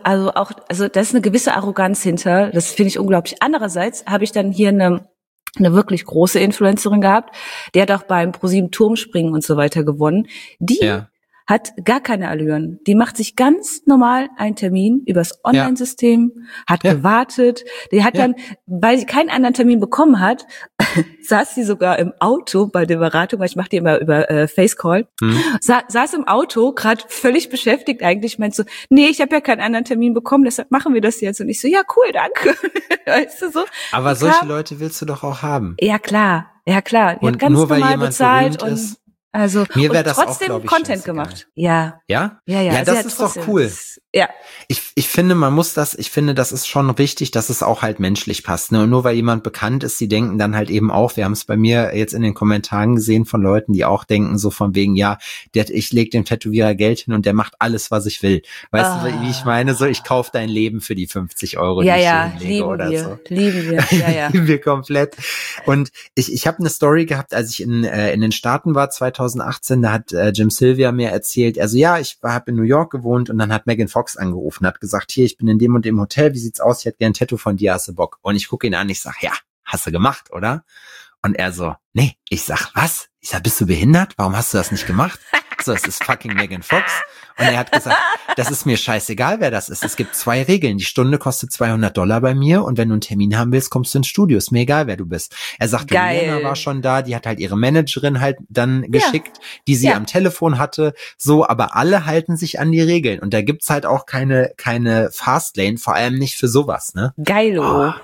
da ist eine gewisse Arroganz hinter. Das finde ich unglaublich. Andererseits habe ich dann hier eine wirklich große Influencerin gehabt, die hat auch beim ProSieben Turmspringen und so weiter gewonnen. Die hat gar keine Allüren. Die macht sich ganz normal einen Termin übers Online-System, hat gewartet. Die hat dann, weil sie keinen anderen Termin bekommen hat, saß sie sogar im Auto bei der Beratung, weil ich mache die immer über Facecall, saß im Auto, gerade völlig beschäftigt eigentlich, meint so, nee, ich habe ja keinen anderen Termin bekommen, deshalb machen wir das jetzt. Und ich so, ja, cool, danke. Weißt du so? Aber solche Leute willst du doch auch haben. Ja, klar. Die und hat ganz nur weil normal jemand bezahlt berühmt ist. Also mir wäre und das trotzdem auch, Content gemacht. Ja. Ja? Ja, Ja, also das ist doch cool. Ich finde, das ist schon wichtig, dass es auch halt menschlich passt. Ne? Und nur weil jemand bekannt ist, die denken dann halt eben auch, wir haben es bei mir jetzt in den Kommentaren gesehen von Leuten, die auch denken so von wegen, ja, ich leg dem Tätowierer Geld hin und der macht alles, was ich will. Weißt du, wie ich meine? So, ich kaufe dein Leben für die 50 Euro, die ich hier hinlege oder so. Lieben wir. Lieben wir komplett. Und ich habe eine Story gehabt, als ich in den Staaten war, 2018, da hat Jim Sylvia mir erzählt, also ja, ich habe in New York gewohnt, und dann hat Megan Fox angerufen, hat gesagt, hier, ich bin in dem und dem Hotel, wie sieht's aus, ich hätte gern ein Tattoo von dir, hast du Bock? Und ich gucke ihn an, ich sag, ja, hast du gemacht, oder? Und er so, nee. Ich sag, was? Ich sag, bist du behindert? Warum hast du das nicht gemacht? So, es ist fucking Megan Fox. Und er hat gesagt, das ist mir scheißegal, wer das ist. Es gibt 2 Regeln. Die Stunde kostet $200 bei mir, und wenn du einen Termin haben willst, kommst du ins Studio. Ist mir egal, wer du bist. Er sagt, Lena war schon da, die hat halt ihre Managerin halt dann geschickt, die sie am Telefon hatte. So, aber alle halten sich an die Regeln. Und da gibt's halt auch keine Fastlane, vor allem nicht für sowas, ne? Geilo.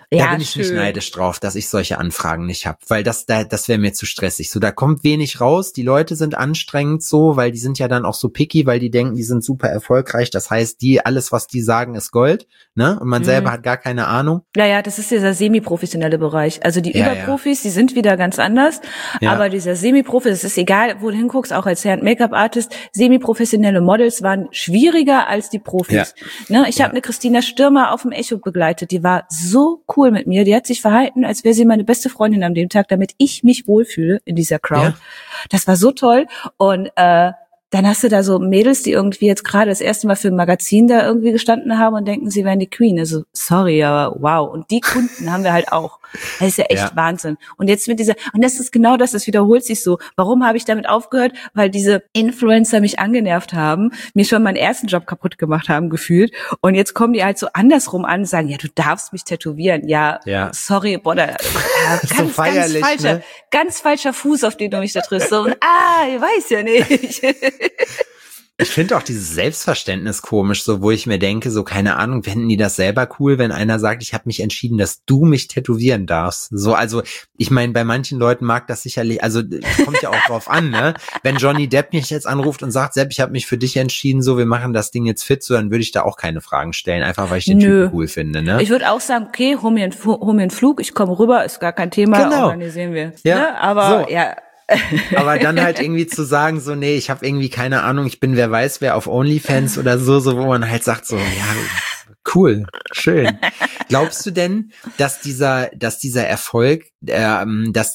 Da Ja, bin ich nicht schön. neidisch drauf, dass ich solche Anfragen nicht habe, weil das wäre mir zu stressig. So, da kommt wenig raus, die Leute sind anstrengend so, weil die sind ja dann auch so picky, weil die denken, die sind super erfolgreich. Das heißt, alles, was die sagen, ist Gold, ne? Und man selber hat gar keine Ahnung. Ja, das ist dieser semi-professionelle Bereich. Also die Ja, Überprofis, die sind wieder ganz anders. Ja. Aber dieser Semi-Profi, es ist egal, wo du hinguckst, auch als Make-up-Artist, semi-professionelle Models waren schwieriger als die Profis. Ne? Ich habe eine Christina Stürmer auf dem Echo begleitet. Die war so cool mit mir. Die hat sich verhalten, als wäre sie meine beste Freundin an dem Tag, damit ich mich wohlfühle in dieser Crowd. Ja. Das war so toll. Und dann hast du da so Mädels, die irgendwie jetzt gerade das erste Mal für ein Magazin da irgendwie gestanden haben und denken, sie wären die Queen. Also sorry, aber wow. Und die Kunden haben wir halt auch. Das ist ja echt Wahnsinn. Und jetzt und das ist genau das wiederholt sich so. Warum habe ich damit aufgehört? Weil diese Influencer mich angenervt haben, mir schon meinen ersten Job kaputt gemacht haben, gefühlt. Und jetzt kommen die halt so andersrum an und sagen, ja, du darfst mich tätowieren. Ja. Sorry, boah, so feierlich, ganz falscher Fuß, auf den du mich da triffst. So, ich weiß ja nicht. Ich finde auch dieses Selbstverständnis komisch, so wo ich mir denke, so keine Ahnung, fänden die das selber cool, wenn einer sagt, ich habe mich entschieden, dass du mich tätowieren darfst. So, also ich meine, bei manchen Leuten mag das sicherlich, also kommt ja auch drauf an, ne? Wenn Johnny Depp mich jetzt anruft und sagt, Sepp, ich habe mich für dich entschieden, so wir machen das Ding jetzt fit, so dann würde ich da auch keine Fragen stellen, einfach weil ich den Typen cool finde, ne? Ich würde auch sagen, okay, hol mir einen Flug, ich komme rüber, ist gar kein Thema, organisieren wir. Ja, ne? Aber so. Aber dann halt irgendwie zu sagen, so, nee, ich habe irgendwie keine Ahnung, ich bin wer weiß wer auf OnlyFans oder so, wo man halt sagt, so, ja, cool, schön. Glaubst du denn, dass dieser Erfolg, dass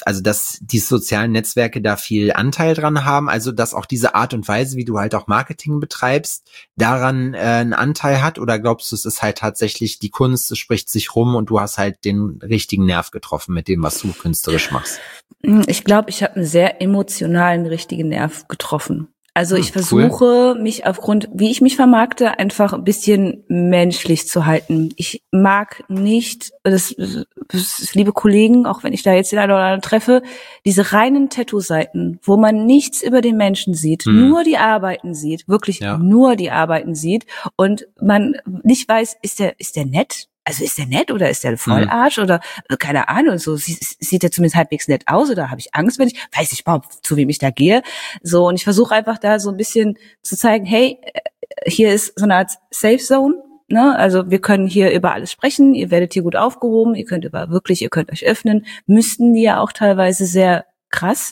die sozialen Netzwerke da viel Anteil dran haben, also dass auch diese Art und Weise, wie du halt auch Marketing betreibst, daran einen Anteil hat, oder glaubst du, es ist halt tatsächlich die Kunst, es spricht sich rum und du hast halt den richtigen Nerv getroffen mit dem, was du künstlerisch machst? Ich glaube, ich habe einen sehr emotionalen, richtigen Nerv getroffen. Also ich versuche, mich aufgrund, wie ich mich vermarkte, einfach ein bisschen menschlich zu halten. Ich mag nicht, das liebe Kollegen, auch wenn ich da jetzt den einen oder anderen treffe, diese reinen Tattoo-Seiten, wo man nichts über den Menschen sieht, nur die Arbeiten sieht, wirklich nur die Arbeiten sieht und man nicht weiß, ist der nett? Also ist der nett oder ist der Vollarsch oder keine Ahnung, so sieht er zumindest halbwegs nett aus oder habe ich Angst, weiß ich überhaupt, zu wem ich da gehe. So, und ich versuche einfach da so ein bisschen zu zeigen, hey, hier ist so eine Art Safe Zone, ne? Also wir können hier über alles sprechen, ihr werdet hier gut aufgehoben, ihr könnt euch öffnen, müssten die ja auch teilweise sehr krass.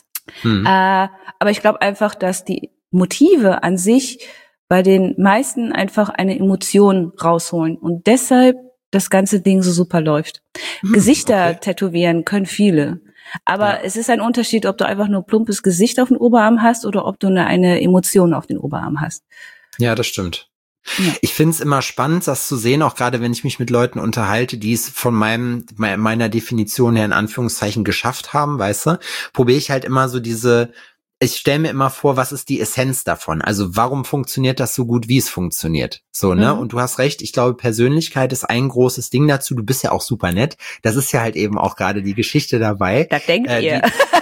Aber ich glaube einfach, dass die Motive an sich bei den meisten einfach eine Emotion rausholen und deshalb das ganze Ding so super läuft. Gesichter tätowieren können viele. Aber es ist ein Unterschied, ob du einfach nur plumpes Gesicht auf dem Oberarm hast oder ob du eine Emotion auf den Oberarm hast. Ja, das stimmt. Ja. Ich finde es immer spannend, das zu sehen, auch gerade wenn ich mich mit Leuten unterhalte, die es von meiner Definition her in Anführungszeichen geschafft haben, weißt du, probiere ich halt immer so ich stelle mir immer vor, was ist die Essenz davon? Also warum funktioniert das so gut, wie es funktioniert? So, ne? Und du hast recht, ich glaube, Persönlichkeit ist ein großes Ding dazu. Du bist ja auch super nett. Das ist ja halt eben auch gerade die Geschichte dabei. Da denkt ihr.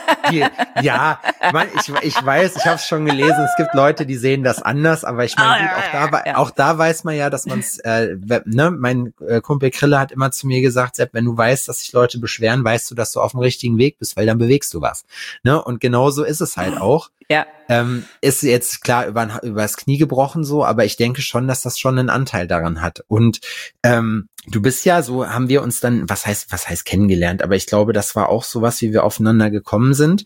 Ich weiß, ich habe es schon gelesen, es gibt Leute, die sehen das anders, aber ich meine, auch da weiß man ja, dass man es, mein Kumpel Krille hat immer zu mir gesagt, Sepp, wenn du weißt, dass sich Leute beschweren, weißt du, dass du auf dem richtigen Weg bist, weil dann bewegst du was. Ne? Und genauso ist es halt auch. Ja. Ist jetzt klar übers Knie gebrochen so, aber ich denke schon, dass das schon einen Anteil daran hat. Und du bist ja, so haben wir uns dann, was heißt kennengelernt, aber ich glaube, das war auch sowas, wie wir aufeinander gekommen sind.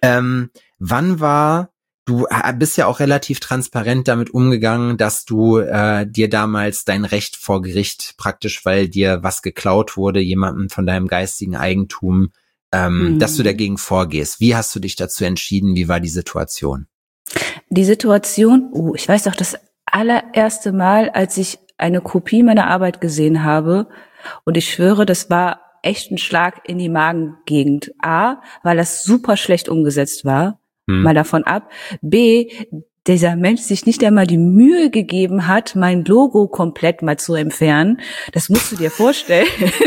Du bist ja auch relativ transparent damit umgegangen, dass du dir damals dein Recht vor Gericht praktisch, weil dir was geklaut wurde, jemandem von deinem geistigen Eigentum, dass du dagegen vorgehst. Wie hast du dich dazu entschieden? Wie war die Situation? Die Situation, ich weiß doch, das allererste Mal, als ich eine Kopie meiner Arbeit gesehen habe, und ich schwöre, das war echt ein Schlag in die Magengegend. A, weil das super schlecht umgesetzt war, mal davon ab. B, dieser Mensch sich nicht einmal die Mühe gegeben hat, mein Logo komplett mal zu entfernen. Das musst du dir vorstellen.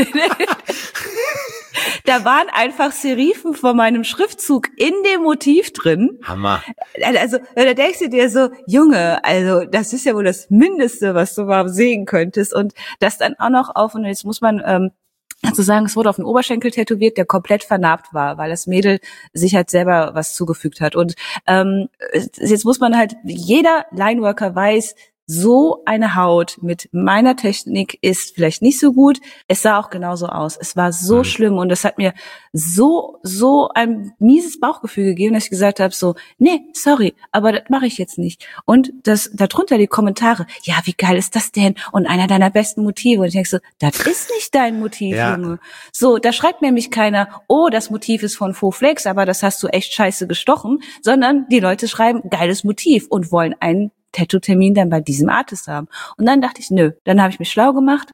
Da waren einfach Serifen von meinem Schriftzug in dem Motiv drin. Hammer. Also, da denkst du dir so, Junge, also das ist ja wohl das Mindeste, was du mal sehen könntest. Und das dann auch noch und jetzt muss man zu sagen, es wurde auf den Oberschenkel tätowiert, der komplett vernarbt war, weil das Mädel sich halt selber was zugefügt hat. Und jetzt muss man halt, jeder Lineworker weiß, so eine Haut mit meiner Technik ist vielleicht nicht so gut. Es sah auch genauso aus. Es war so schlimm und das hat mir so ein mieses Bauchgefühl gegeben, dass ich gesagt habe, so, nee, sorry, aber das mache ich jetzt nicht. Und das darunter die Kommentare, ja, wie geil ist das denn? Und einer deiner besten Motive. Und ich denke so, das ist nicht dein Motiv, Junge. So, da schreibt nämlich keiner, oh, das Motiv ist von Faux Flex, aber das hast du echt scheiße gestochen, sondern die Leute schreiben, geiles Motiv und wollen einen Tattoo-Termin dann bei diesem Artist haben. Und dann dachte ich, nö, dann habe ich mich schlau gemacht,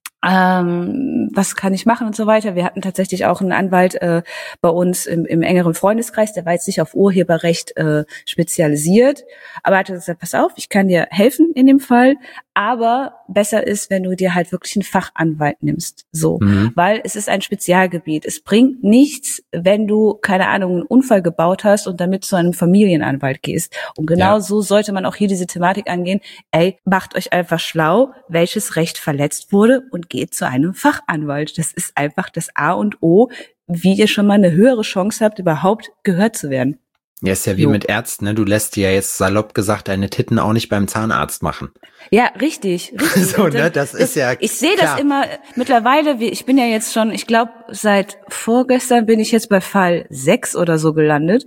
was kann ich machen und so weiter. Wir hatten tatsächlich auch einen Anwalt bei uns im engeren Freundeskreis, der war jetzt nicht auf Urheberrecht spezialisiert, aber er hat gesagt, pass auf, ich kann dir helfen in dem Fall, aber besser ist, wenn du dir halt wirklich einen Fachanwalt nimmst, so, weil es ist ein Spezialgebiet. Es bringt nichts, wenn du, keine Ahnung, einen Unfall gebaut hast und damit zu einem Familienanwalt gehst. Und genau so sollte man auch hier diese Thematik angehen. Ey, macht euch einfach schlau, welches Recht verletzt wurde und geht zu einem Fachanwalt. Das ist einfach das A und O, wie ihr schon mal eine höhere Chance habt, überhaupt gehört zu werden. Ja, ist ja wie mit Ärzten, ne? Du lässt dir ja jetzt salopp gesagt deine Titten auch nicht beim Zahnarzt machen. Ja, richtig. So, ne? Das ist ja ich sehe das immer mittlerweile, ich bin ja jetzt schon, ich glaube, seit vorgestern bin ich jetzt bei Fall 6 oder so gelandet,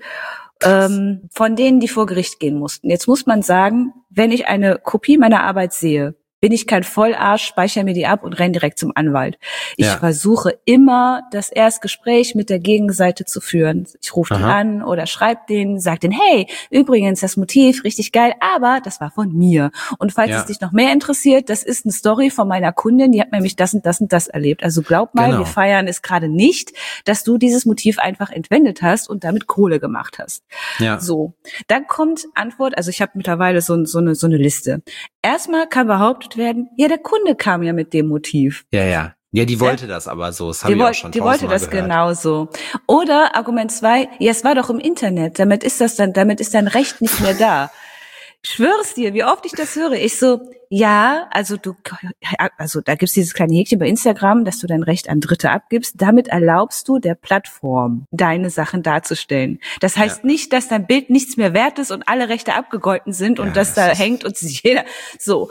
von denen, die vor Gericht gehen mussten. Jetzt muss man sagen, wenn ich eine Kopie meiner Arbeit sehe, bin ich kein Vollarsch, speichere mir die ab und renne direkt zum Anwalt. Ich versuche immer, das Erstgespräch mit der Gegenseite zu führen. Ich rufe die an oder schreibe denen, sage denen, hey, übrigens, das Motiv, richtig geil, aber das war von mir. Und falls es dich noch mehr interessiert, das ist eine Story von meiner Kundin, die hat nämlich das und das und das erlebt. Also glaub mal, wir feiern es gerade nicht, dass du dieses Motiv einfach entwendet hast und damit Kohle gemacht hast. Ja. So, dann kommt Antwort, also ich habe mittlerweile so eine Liste. Erstmal kann behauptet werden, ja, der Kunde kam ja mit dem Motiv. Ja, die wollte das aber so. Das habe ich auch schon tausendmal gehört. Die wollte das genauso. Oder Argument 2, ja, es war doch im Internet. Damit ist dein Recht nicht mehr da. Ich schwör's dir, wie oft ich das höre. Ich so, ja, also da gibt's dieses kleine Häkchen bei Instagram, dass du dein Recht an Dritte abgibst. Damit erlaubst du der Plattform, deine Sachen darzustellen. Das heißt nicht, dass dein Bild nichts mehr wert ist und alle Rechte abgegolten sind und dass da hängt und sich jeder so.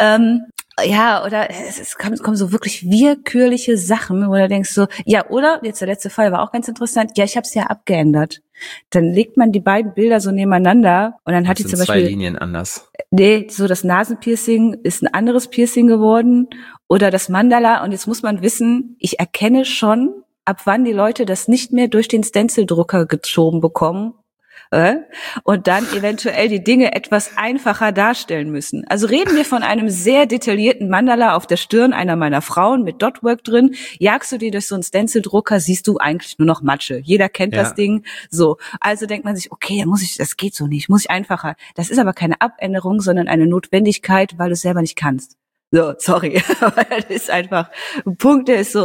Ja, oder es kommen so wirklich willkürliche Sachen, wo du denkst so, ja, oder, jetzt der letzte Fall war auch ganz interessant, ja, ich habe es ja abgeändert. Dann legt man die beiden Bilder so nebeneinander und dann hat die zum Beispiel 2 Linien anders. Nee, so das Nasenpiercing ist ein anderes Piercing geworden oder das Mandala und jetzt muss man wissen, ich erkenne schon, ab wann die Leute das nicht mehr durch den Stencildrucker geschoben bekommen. Und dann eventuell die Dinge etwas einfacher darstellen müssen. Also reden wir von einem sehr detaillierten Mandala auf der Stirn einer meiner Frauen mit Dotwork drin. Jagst du die durch so einen Stencildrucker, siehst du eigentlich nur noch Matsche. Jeder kennt das Ding. So, also denkt man sich, okay, das geht so nicht, muss ich einfacher. Das ist aber keine Abänderung, sondern eine Notwendigkeit, weil du es selber nicht kannst. So, sorry, aber das ist einfach ein Punkt, der ist so,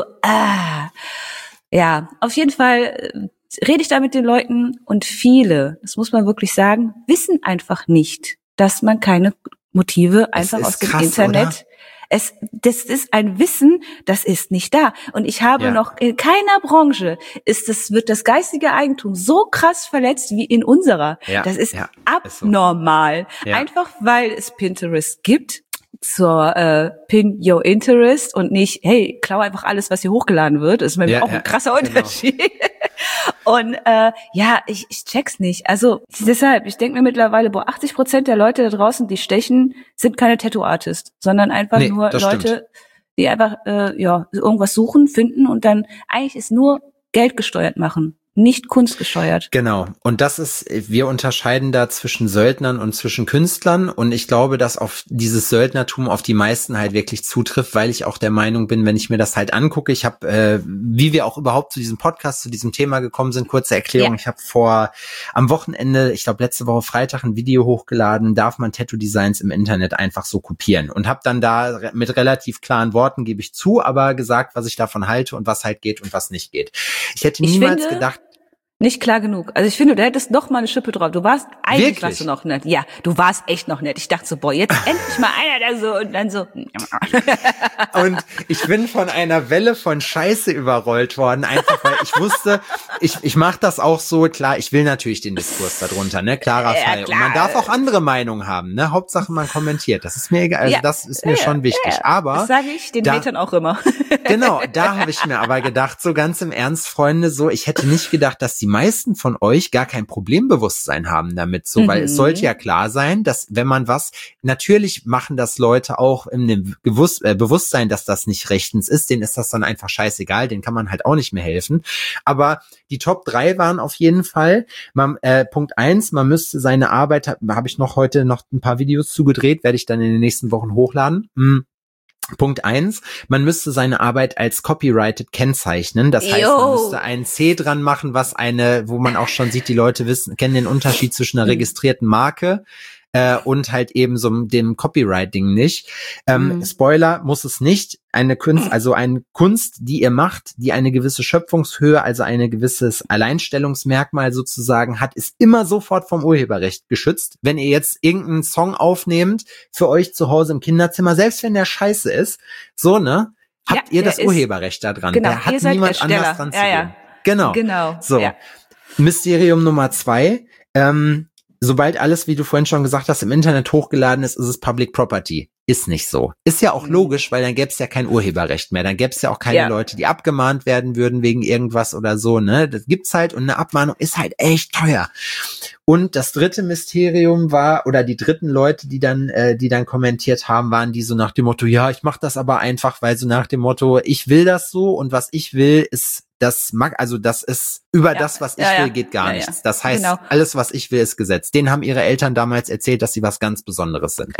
ja, auf jeden Fall rede ich da mit den Leuten und viele, das muss man wirklich sagen, wissen einfach nicht, dass man keine Motive einfach aus dem Internet, das ist ein Wissen, das ist nicht da. Und ich habe noch in keiner Branche wird das geistige Eigentum so krass verletzt wie in unserer. Das ist abnormal. So. Einfach weil es Pinterest gibt. Zur Pin Your Interest und nicht, hey, klau einfach alles, was hier hochgeladen wird. Das ist mir auch ein krasser Unterschied. Und ich check's nicht. Also deshalb, ich denke mir mittlerweile, 80% der Leute da draußen, die stechen, sind keine Tattoo-Artists, sondern einfach nur Leute, die einfach irgendwas suchen, finden und dann eigentlich ist nur Geld gesteuert machen. Nicht kunstgesteuert. Genau. Und wir unterscheiden da zwischen Söldnern und zwischen Künstlern. Und ich glaube, dass auf dieses Söldnertum auf die meisten halt wirklich zutrifft, weil ich auch der Meinung bin, wenn ich mir das halt angucke, ich habe, wie wir auch überhaupt zu diesem Podcast, zu diesem Thema gekommen sind, kurze Erklärung. Ich habe am Wochenende, ich glaube letzte Woche Freitag, ein Video hochgeladen, darf man Tattoo-Designs im Internet einfach so kopieren. Und habe dann da mit relativ klaren Worten, gebe ich zu, aber gesagt, was ich davon halte und was halt geht und was nicht geht. Ich hätte niemals gedacht, Nicht klar genug. Also ich finde, du hättest noch mal eine Schippe drauf. Du warst, eigentlich Wirklich? warst du noch nett. Ja, du warst echt noch nett. Ich dachte so, boah, jetzt endlich mal einer da so und dann so. Und ich bin von einer Welle von Scheiße überrollt worden, einfach weil ich wusste, ich mache das auch so, klar, ich will natürlich den Diskurs darunter, ne, klarer Fall. Klar. Und man darf auch andere Meinungen haben, ne, Hauptsache man kommentiert, das ist mir egal, also das ist mir schon wichtig, aber das sage ich den Vätern auch immer. Genau, da habe ich mir aber gedacht, so ganz im Ernst, Freunde, so, ich hätte nicht gedacht, dass die meisten von euch gar kein Problembewusstsein haben damit, so, weil es sollte ja klar sein, dass wenn man natürlich machen das Leute auch in dem Bewusstsein, dass das nicht rechtens ist, denen ist das dann einfach scheißegal, denen kann man halt auch nicht mehr helfen, aber die Top 3 waren auf jeden Fall, Punkt 1, man müsste seine Arbeit, habe ich heute noch ein paar Videos zugedreht, werde ich dann in den nächsten Wochen hochladen, Punkt 1, man müsste seine Arbeit als copyrighted kennzeichnen. Das heißt, man müsste ein C dran machen, wo man auch schon sieht, die Leute kennen den Unterschied zwischen einer registrierten Marke und halt eben so dem Copywriting nicht. Spoiler, muss es nicht. Eine Kunst, die ihr macht, die eine gewisse Schöpfungshöhe, also ein gewisses Alleinstellungsmerkmal sozusagen hat, ist immer sofort vom Urheberrecht geschützt. Wenn ihr jetzt irgendeinen Song aufnehmt für euch zu Hause im Kinderzimmer, selbst wenn der scheiße ist, so, ne, habt ihr das Urheberrecht da dran. Genau, da hat niemand anders dran zu gehen. Genau. So. Ja. Mysterium Nummer 2, sobald alles, wie du vorhin schon gesagt hast, im Internet hochgeladen ist, ist es Public Property. Ist nicht so. Ist ja auch logisch, weil dann gäbe es ja kein Urheberrecht mehr. Dann gäbe es ja auch keine Leute, die abgemahnt werden würden wegen irgendwas oder so, ne? Das gibt's halt und eine Abmahnung ist halt echt teuer. Und das dritte Mysterium war, oder die dritten Leute, die dann kommentiert haben, waren die so nach dem Motto, ja, ich mach das aber einfach, weil so nach dem Motto, ich will das so und was ich will, ist das ist über das, was ich will, geht gar nichts. Das heißt, alles, was ich will, ist Gesetz. Denen haben ihre Eltern damals erzählt, dass sie was ganz Besonderes sind.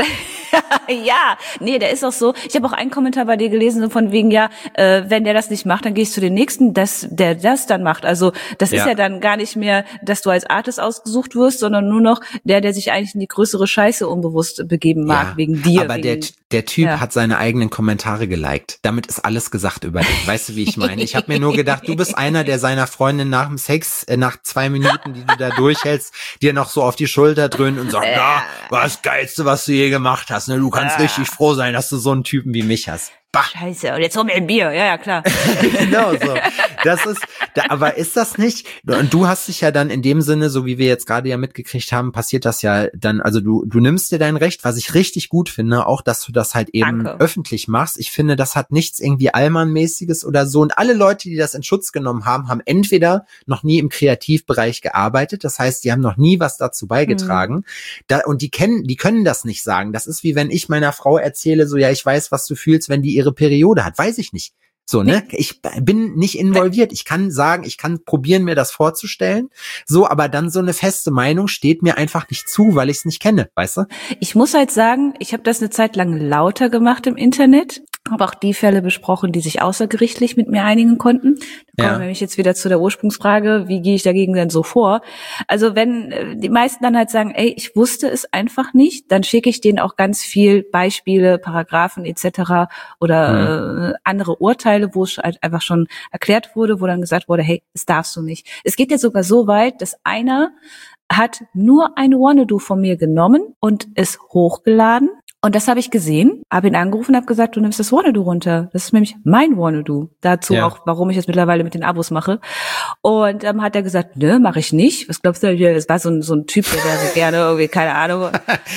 Ja, nee, der ist auch so. Ich habe auch einen Kommentar bei dir gelesen, so von wegen, wenn der das nicht macht, dann gehe ich zu den Nächsten, der das dann macht. Also das ist ja dann gar nicht mehr, dass du als Artist ausgesucht wirst, sondern nur noch der sich eigentlich in die größere Scheiße unbewusst begeben mag, wegen dir. Aber der Typ hat seine eigenen Kommentare geliked. Damit ist alles gesagt über dich. Weißt du, wie ich meine? Ich habe mir nur gedacht, du bist einer, der seiner Freundin nach dem Sex, nach 2 Minuten, die du da durchhältst, dir noch so auf die Schulter dröhnt und sagt, war das Geilste, was du je gemacht hast. Ne? Du kannst richtig froh sein, dass du so einen Typen wie mich hast. Bah. Scheiße, und jetzt hol mir ein Bier. Ja, klar. Genau so. Aber ist das nicht, und du hast dich ja dann in dem Sinne, so wie wir jetzt gerade ja mitgekriegt haben, passiert das ja dann, also du nimmst dir dein Recht, was ich richtig gut finde, auch, dass du das halt eben öffentlich machst. Ich finde, das hat nichts irgendwie Allmann-mäßiges oder so. Und alle Leute, die das in Schutz genommen haben, haben entweder noch nie im Kreativbereich gearbeitet, das heißt, die haben noch nie was dazu beigetragen. Und die können das nicht sagen. Das ist wie wenn ich meiner Frau erzähle, so, ja, ich weiß, was du fühlst, wenn die ihre Periode hat. Weiß ich nicht. So, ne? Ich bin nicht involviert. Ich kann sagen, ich kann probieren, mir das vorzustellen. So, aber dann so eine feste Meinung steht mir einfach nicht zu, weil ich es nicht kenne, weißt du? Ich muss halt sagen, ich habe das eine Zeit lang lauter gemacht im Internet. Habe auch die Fälle besprochen, die sich außergerichtlich mit mir einigen konnten. Da kommen wir nämlich jetzt wieder zu der Ursprungsfrage, wie gehe ich dagegen denn so vor? Also wenn die meisten dann halt sagen, ey, ich wusste es einfach nicht, dann schicke ich denen auch ganz viel Beispiele, Paragraphen etc. oder andere Urteile, wo es halt einfach schon erklärt wurde, wo dann gesagt wurde, hey, das darfst du nicht. Es geht ja sogar so weit, dass einer hat nur eine Wannabe von mir genommen und es hochgeladen. Und das habe ich gesehen, habe ihn angerufen und habe gesagt, du nimmst das Wannabe runter. Das ist nämlich mein Wannabe. Dazu auch, warum ich das mittlerweile mit den Abos mache. Und hat er gesagt, ne, mache ich nicht. Was glaubst du? Das war so ein Typ, der so gerne irgendwie, keine Ahnung.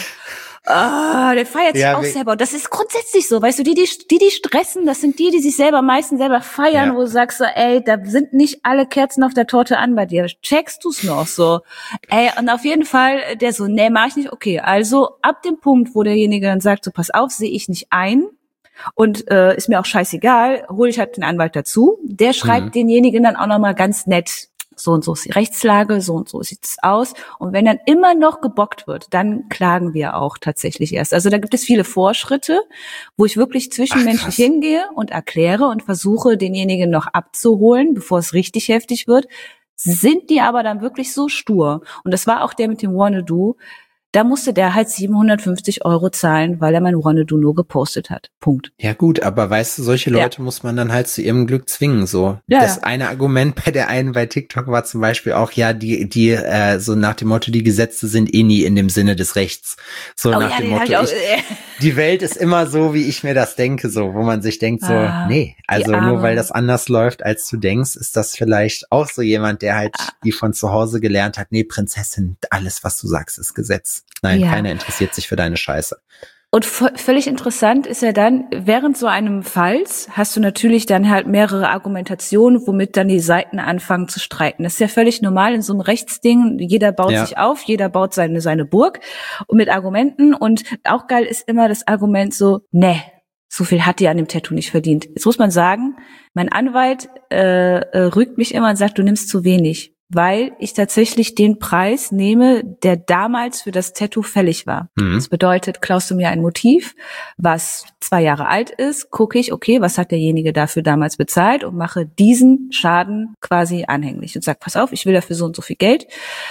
Der feiert sich auch selber. Und das ist grundsätzlich so, weißt du, die stressen, das sind die sich meistens selber feiern, wo du sagst so, ey, da sind nicht alle Kerzen auf der Torte an bei dir. Checkst du's noch so? Ey, und auf jeden Fall, der so, nee, mach ich nicht. Okay, also ab dem Punkt, wo derjenige dann sagt, so, pass auf, sehe ich nicht ein und ist mir auch scheißegal, hole ich halt den Anwalt dazu. Der schreibt denjenigen dann auch nochmal ganz nett, so und so ist die Rechtslage, so und so sieht's aus. Und wenn dann immer noch gebockt wird, dann klagen wir auch tatsächlich erst. Also da gibt es viele Vorschritte, wo ich wirklich zwischenmenschlich hingehe und erkläre und versuche, denjenigen noch abzuholen, bevor es richtig heftig wird. Sind die aber dann wirklich so stur? Und das war auch der mit dem Wanna Do. da musste der halt 750 € zahlen, weil er mein Wanna Do nur gepostet hat. Punkt. Ja gut, aber weißt du, solche Leute muss man dann halt zu ihrem Glück zwingen, so. Ja, das eine Argument bei der einen bei TikTok war zum Beispiel auch, ja, die so nach dem Motto, die Gesetze sind eh nie in dem Sinne des Rechts. So nach dem Motto, die Welt ist immer so, wie ich mir das denke, so, wo man sich denkt so, nee, also nur weil das anders läuft, als du denkst, ist das vielleicht auch so jemand, der halt die von zu Hause gelernt hat, nee, Prinzessin, alles, was du sagst, ist Gesetz. Nein, keiner interessiert sich für deine Scheiße. Und völlig interessant ist ja dann, während so einem Falls hast du natürlich dann halt mehrere Argumentationen, womit dann die Seiten anfangen zu streiten. Das ist ja völlig normal in so einem Rechtsding. Jeder baut sich auf, jeder baut seine Burg und mit Argumenten. Und auch geil ist immer das Argument so, nee, so viel hat die an dem Tattoo nicht verdient. Jetzt muss man sagen, mein Anwalt rügt mich immer und sagt, du nimmst zu wenig, weil ich tatsächlich den Preis nehme, der damals für das Tattoo fällig war. Das bedeutet, klaust du mir ein Motiv, was 2 Jahre alt ist, gucke ich, okay, was hat derjenige dafür damals bezahlt und mache diesen Schaden quasi anhänglich und sag, pass auf, ich will dafür so und so viel Geld.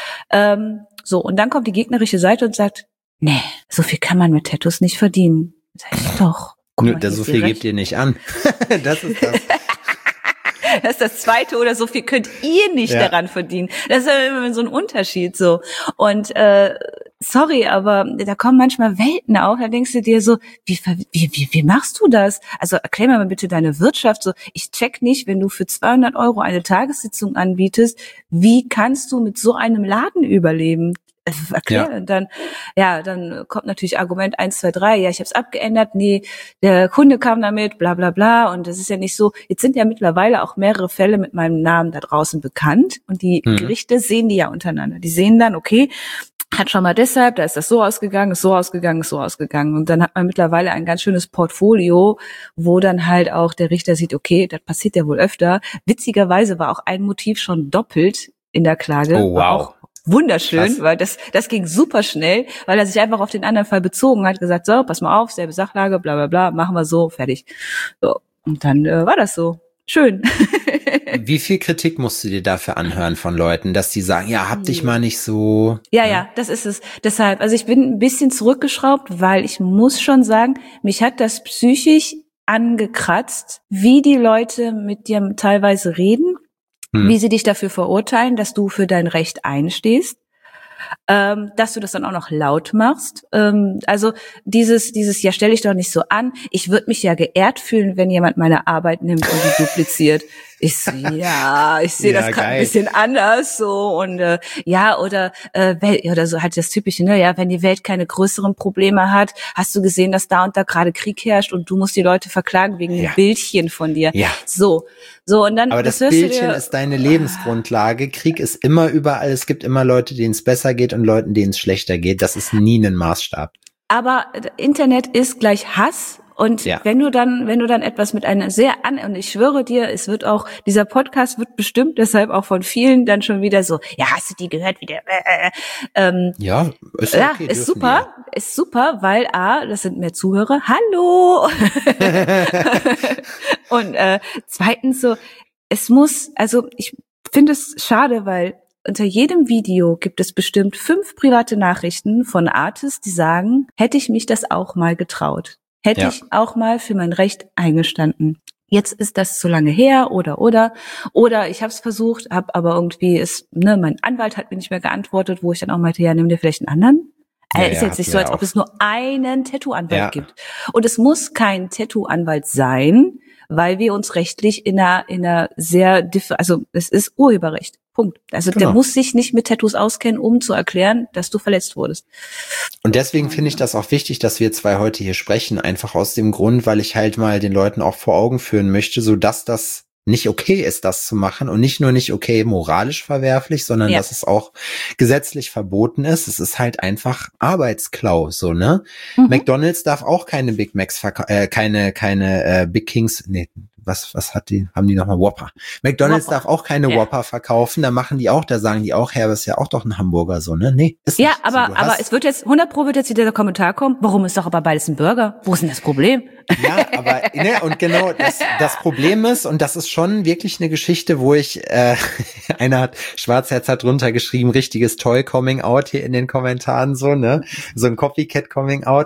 So, und dann kommt die gegnerische Seite und sagt, nee, so viel kann man mit Tattoos nicht verdienen. Sag ich, doch. Nö, so viel gebt ihr nicht an. Das ist das. Das ist das Zweite, oder so viel könnt ihr nicht daran verdienen. Das ist ja immer so ein Unterschied so. Und sorry, aber da kommen manchmal Welten auf, da denkst du dir so, wie machst du das? Also erklär mir mal bitte deine Wirtschaft. So, ich check nicht, wenn du für 200 € eine Tagessitzung anbietest, wie kannst du mit so einem Laden überleben? Erklären. Dann kommt natürlich Argument 1, 2, 3, ja, ich habe es abgeändert, nee, der Kunde kam damit, bla bla bla, und das ist ja nicht so, jetzt sind ja mittlerweile auch mehrere Fälle mit meinem Namen da draußen bekannt und die Gerichte sehen die ja untereinander, die sehen dann, okay, hat schon mal deshalb, da ist das so ausgegangen, ist so ausgegangen, ist so ausgegangen, und dann hat man mittlerweile ein ganz schönes Portfolio, wo dann halt auch der Richter sieht, okay, das passiert ja wohl öfter. Witzigerweise war auch ein Motiv schon doppelt in der Klage. Oh, wow. Wunderschön, krass. Weil das ging super schnell, weil er sich einfach auf den anderen Fall bezogen hat, gesagt, so, pass mal auf, selbe Sachlage, bla bla bla, machen wir so, fertig. So, und dann war das so. Schön. Wie viel Kritik musst du dir dafür anhören von Leuten, dass die sagen, ja, hab dich mal nicht so... Ja, das ist es. Deshalb, also ich bin ein bisschen zurückgeschraubt, weil ich muss schon sagen, mich hat das psychisch angekratzt, wie die Leute mit dir teilweise reden, wie sie dich dafür verurteilen, dass du für dein Recht einstehst, dass du das dann auch noch laut machst. Also dieses, ja, stell dich doch nicht so an. Ich würde mich ja geehrt fühlen, wenn jemand meine Arbeit nimmt und die dupliziert. Ich so, ja, ich sehe das gerade ein bisschen anders so, und oder so halt das Typische, ne, ja, wenn die Welt keine größeren Probleme hat, hast du gesehen, dass da und da gerade Krieg herrscht und du musst die Leute verklagen wegen einem Bildchen von dir. Ja. So und dann. Aber das Bildchen ist deine Lebensgrundlage. Krieg ist immer überall. Es gibt immer Leute, denen es besser geht und Leuten, denen es schlechter geht. Das ist nie ein Maßstab. Aber Internet ist gleich Hass. Und wenn du dann etwas mit einer und ich schwöre dir, es wird auch, dieser Podcast wird bestimmt deshalb auch von vielen dann schon wieder so, ja, hast du die gehört, wie der, ist okay, ist super, weil das sind mehr Zuhörer, hallo! Und zweitens so, ich finde es schade, weil unter jedem Video gibt es bestimmt 5 private Nachrichten von Artists, die sagen, hätte ich mich das auch mal getraut. Hätte ich auch mal für mein Recht eingestanden. Jetzt ist das so lange her oder ich habe es versucht, habe aber irgendwie mein Anwalt hat mir nicht mehr geantwortet, wo ich dann auch meinte, ja, nimm dir vielleicht einen anderen. Ist jetzt nicht so, als ob es nur einen Tattoo-Anwalt gibt. Und es muss kein Tattoo-Anwalt sein, weil wir uns rechtlich in einer sehr es ist Urheberrecht. Punkt. Also der muss sich nicht mit Tattoos auskennen, um zu erklären, dass du verletzt wurdest. Und deswegen finde ich das auch wichtig, dass wir zwei heute hier sprechen, einfach aus dem Grund, weil ich halt mal den Leuten auch vor Augen führen möchte, so dass das nicht okay ist, das zu machen, und nicht nur nicht okay moralisch verwerflich, sondern dass es auch gesetzlich verboten ist. Es ist halt einfach Arbeitsklau, so, ne? McDonald's darf auch keine Big Macs keine Big Kings, haben die nochmal Whopper. McDonald's Whopper. darf auch keine Whopper verkaufen, da sagen die auch, das ist ja auch doch ein Hamburger so, ne? Nee, ist nicht. Aber es wird jetzt, 100% wird jetzt wieder der Kommentar kommen, warum ist doch aber beides ein Burger? Wo ist denn das Problem? Ja, aber, ne, und genau, das Problem ist, und das ist schon wirklich eine Geschichte, wo Schwarzherz hat drunter geschrieben, richtiges Toy-Coming-out hier in den Kommentaren so, ne? So ein Copycat-Coming-out.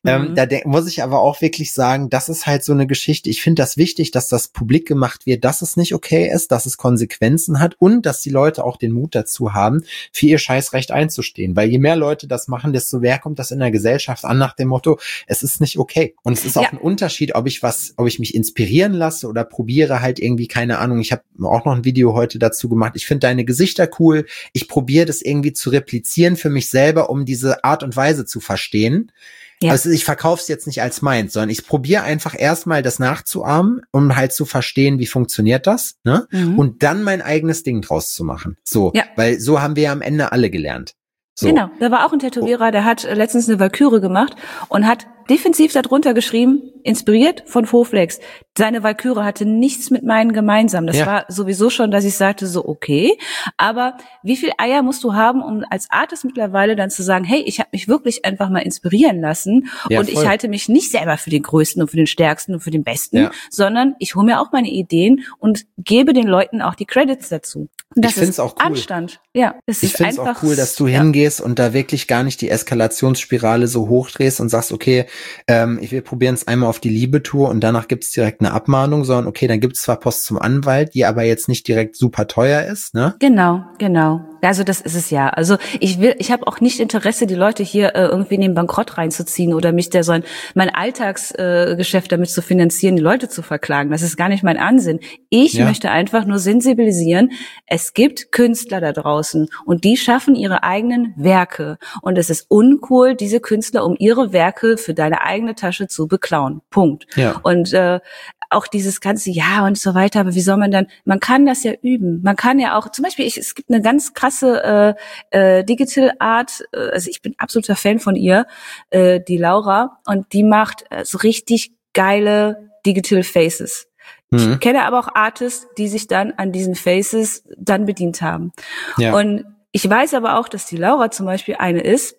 Muss ich aber auch wirklich sagen, das ist halt so eine Geschichte. Ich finde das wichtig, dass das publik gemacht wird, dass es nicht okay ist, dass es Konsequenzen hat und dass die Leute auch den Mut dazu haben, für ihr Scheißrecht einzustehen. Weil je mehr Leute das machen, desto mehr kommt das in der Gesellschaft an nach dem Motto, es ist nicht okay. Und es ist auch ein Unterschied, ob ich mich inspirieren lasse oder probiere halt irgendwie, keine Ahnung, ich habe auch noch ein Video heute dazu gemacht. Ich finde deine Gesichter cool. Ich probiere das irgendwie zu replizieren für mich selber, um diese Art und Weise zu verstehen. Ja. Also ich verkaufe es jetzt nicht als meins, sondern ich probiere einfach erstmal das nachzuahmen, um halt zu verstehen, wie funktioniert das, ne? Und dann mein eigenes Ding draus zu machen. So, weil so haben wir ja am Ende alle gelernt. So. Genau, da war auch ein Tätowierer, der hat letztens eine Walküre gemacht und hat defensiv darunter geschrieben, inspiriert von Foflex. Seine Walküre hatte nichts mit meinen gemeinsam. Das war sowieso schon, dass ich sagte so, okay, aber wie viel Eier musst du haben, um als Artist mittlerweile dann zu sagen, hey, ich habe mich wirklich einfach mal inspirieren lassen und ich halte mich nicht selber für den Größten und für den Stärksten und für den Besten, sondern ich hole mir auch meine Ideen und gebe den Leuten auch die Credits dazu. Und das ist auch cool. Anstand. Ja, ich finde es auch cool, dass du hingehst und da wirklich gar nicht die Eskalationsspirale so hochdrehst und sagst, okay, wir probieren es einmal auf die Liebe-Tour und danach gibt es direkt eine Abmahnung, sondern okay, dann gibt es zwar Post zum Anwalt, die aber jetzt nicht direkt super teuer ist, ne? Genau. Also das ist es ja. Also ich habe auch nicht Interesse, die Leute hier irgendwie in den Bankrott reinzuziehen oder mich mein Alltagsgeschäft damit zu finanzieren, die Leute zu verklagen. Das ist gar nicht mein Ansinn. Ich möchte einfach nur sensibilisieren. Es gibt Künstler da draußen und die schaffen ihre eigenen Werke. Und es ist uncool, diese Künstler um ihre Werke für deine eigene Tasche zu beklauen. Punkt. Ja. Und auch dieses ganze und so weiter, aber wie soll man kann das ja üben. Man kann ja auch, zum Beispiel, es gibt eine ganz krasse Digital Art, also ich bin absoluter Fan von ihr, die Laura, und die macht so richtig geile Digital Faces. Ich kenne aber auch Artists, die sich dann an diesen Faces dann bedient haben. Ja. Und ich weiß aber auch, dass die Laura zum Beispiel eine ist,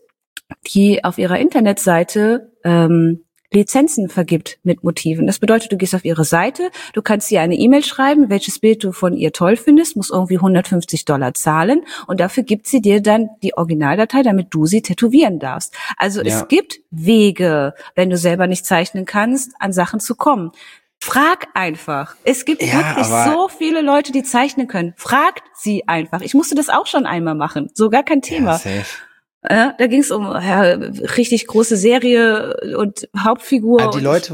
die auf ihrer Internetseite Lizenzen vergibt mit Motiven. Das bedeutet, du gehst auf ihre Seite, du kannst ihr eine E-Mail schreiben, welches Bild du von ihr toll findest, musst irgendwie $150 zahlen und dafür gibt sie dir dann die Originaldatei, damit du sie tätowieren darfst. Also es gibt Wege, wenn du selber nicht zeichnen kannst, an Sachen zu kommen. Frag einfach. Es gibt wirklich so viele Leute, die zeichnen können. Fragt sie einfach. Ich musste das auch schon einmal machen. So gar kein Thema. Safe. Ja, da ging es um richtig große Serie und Hauptfigur. Die Leute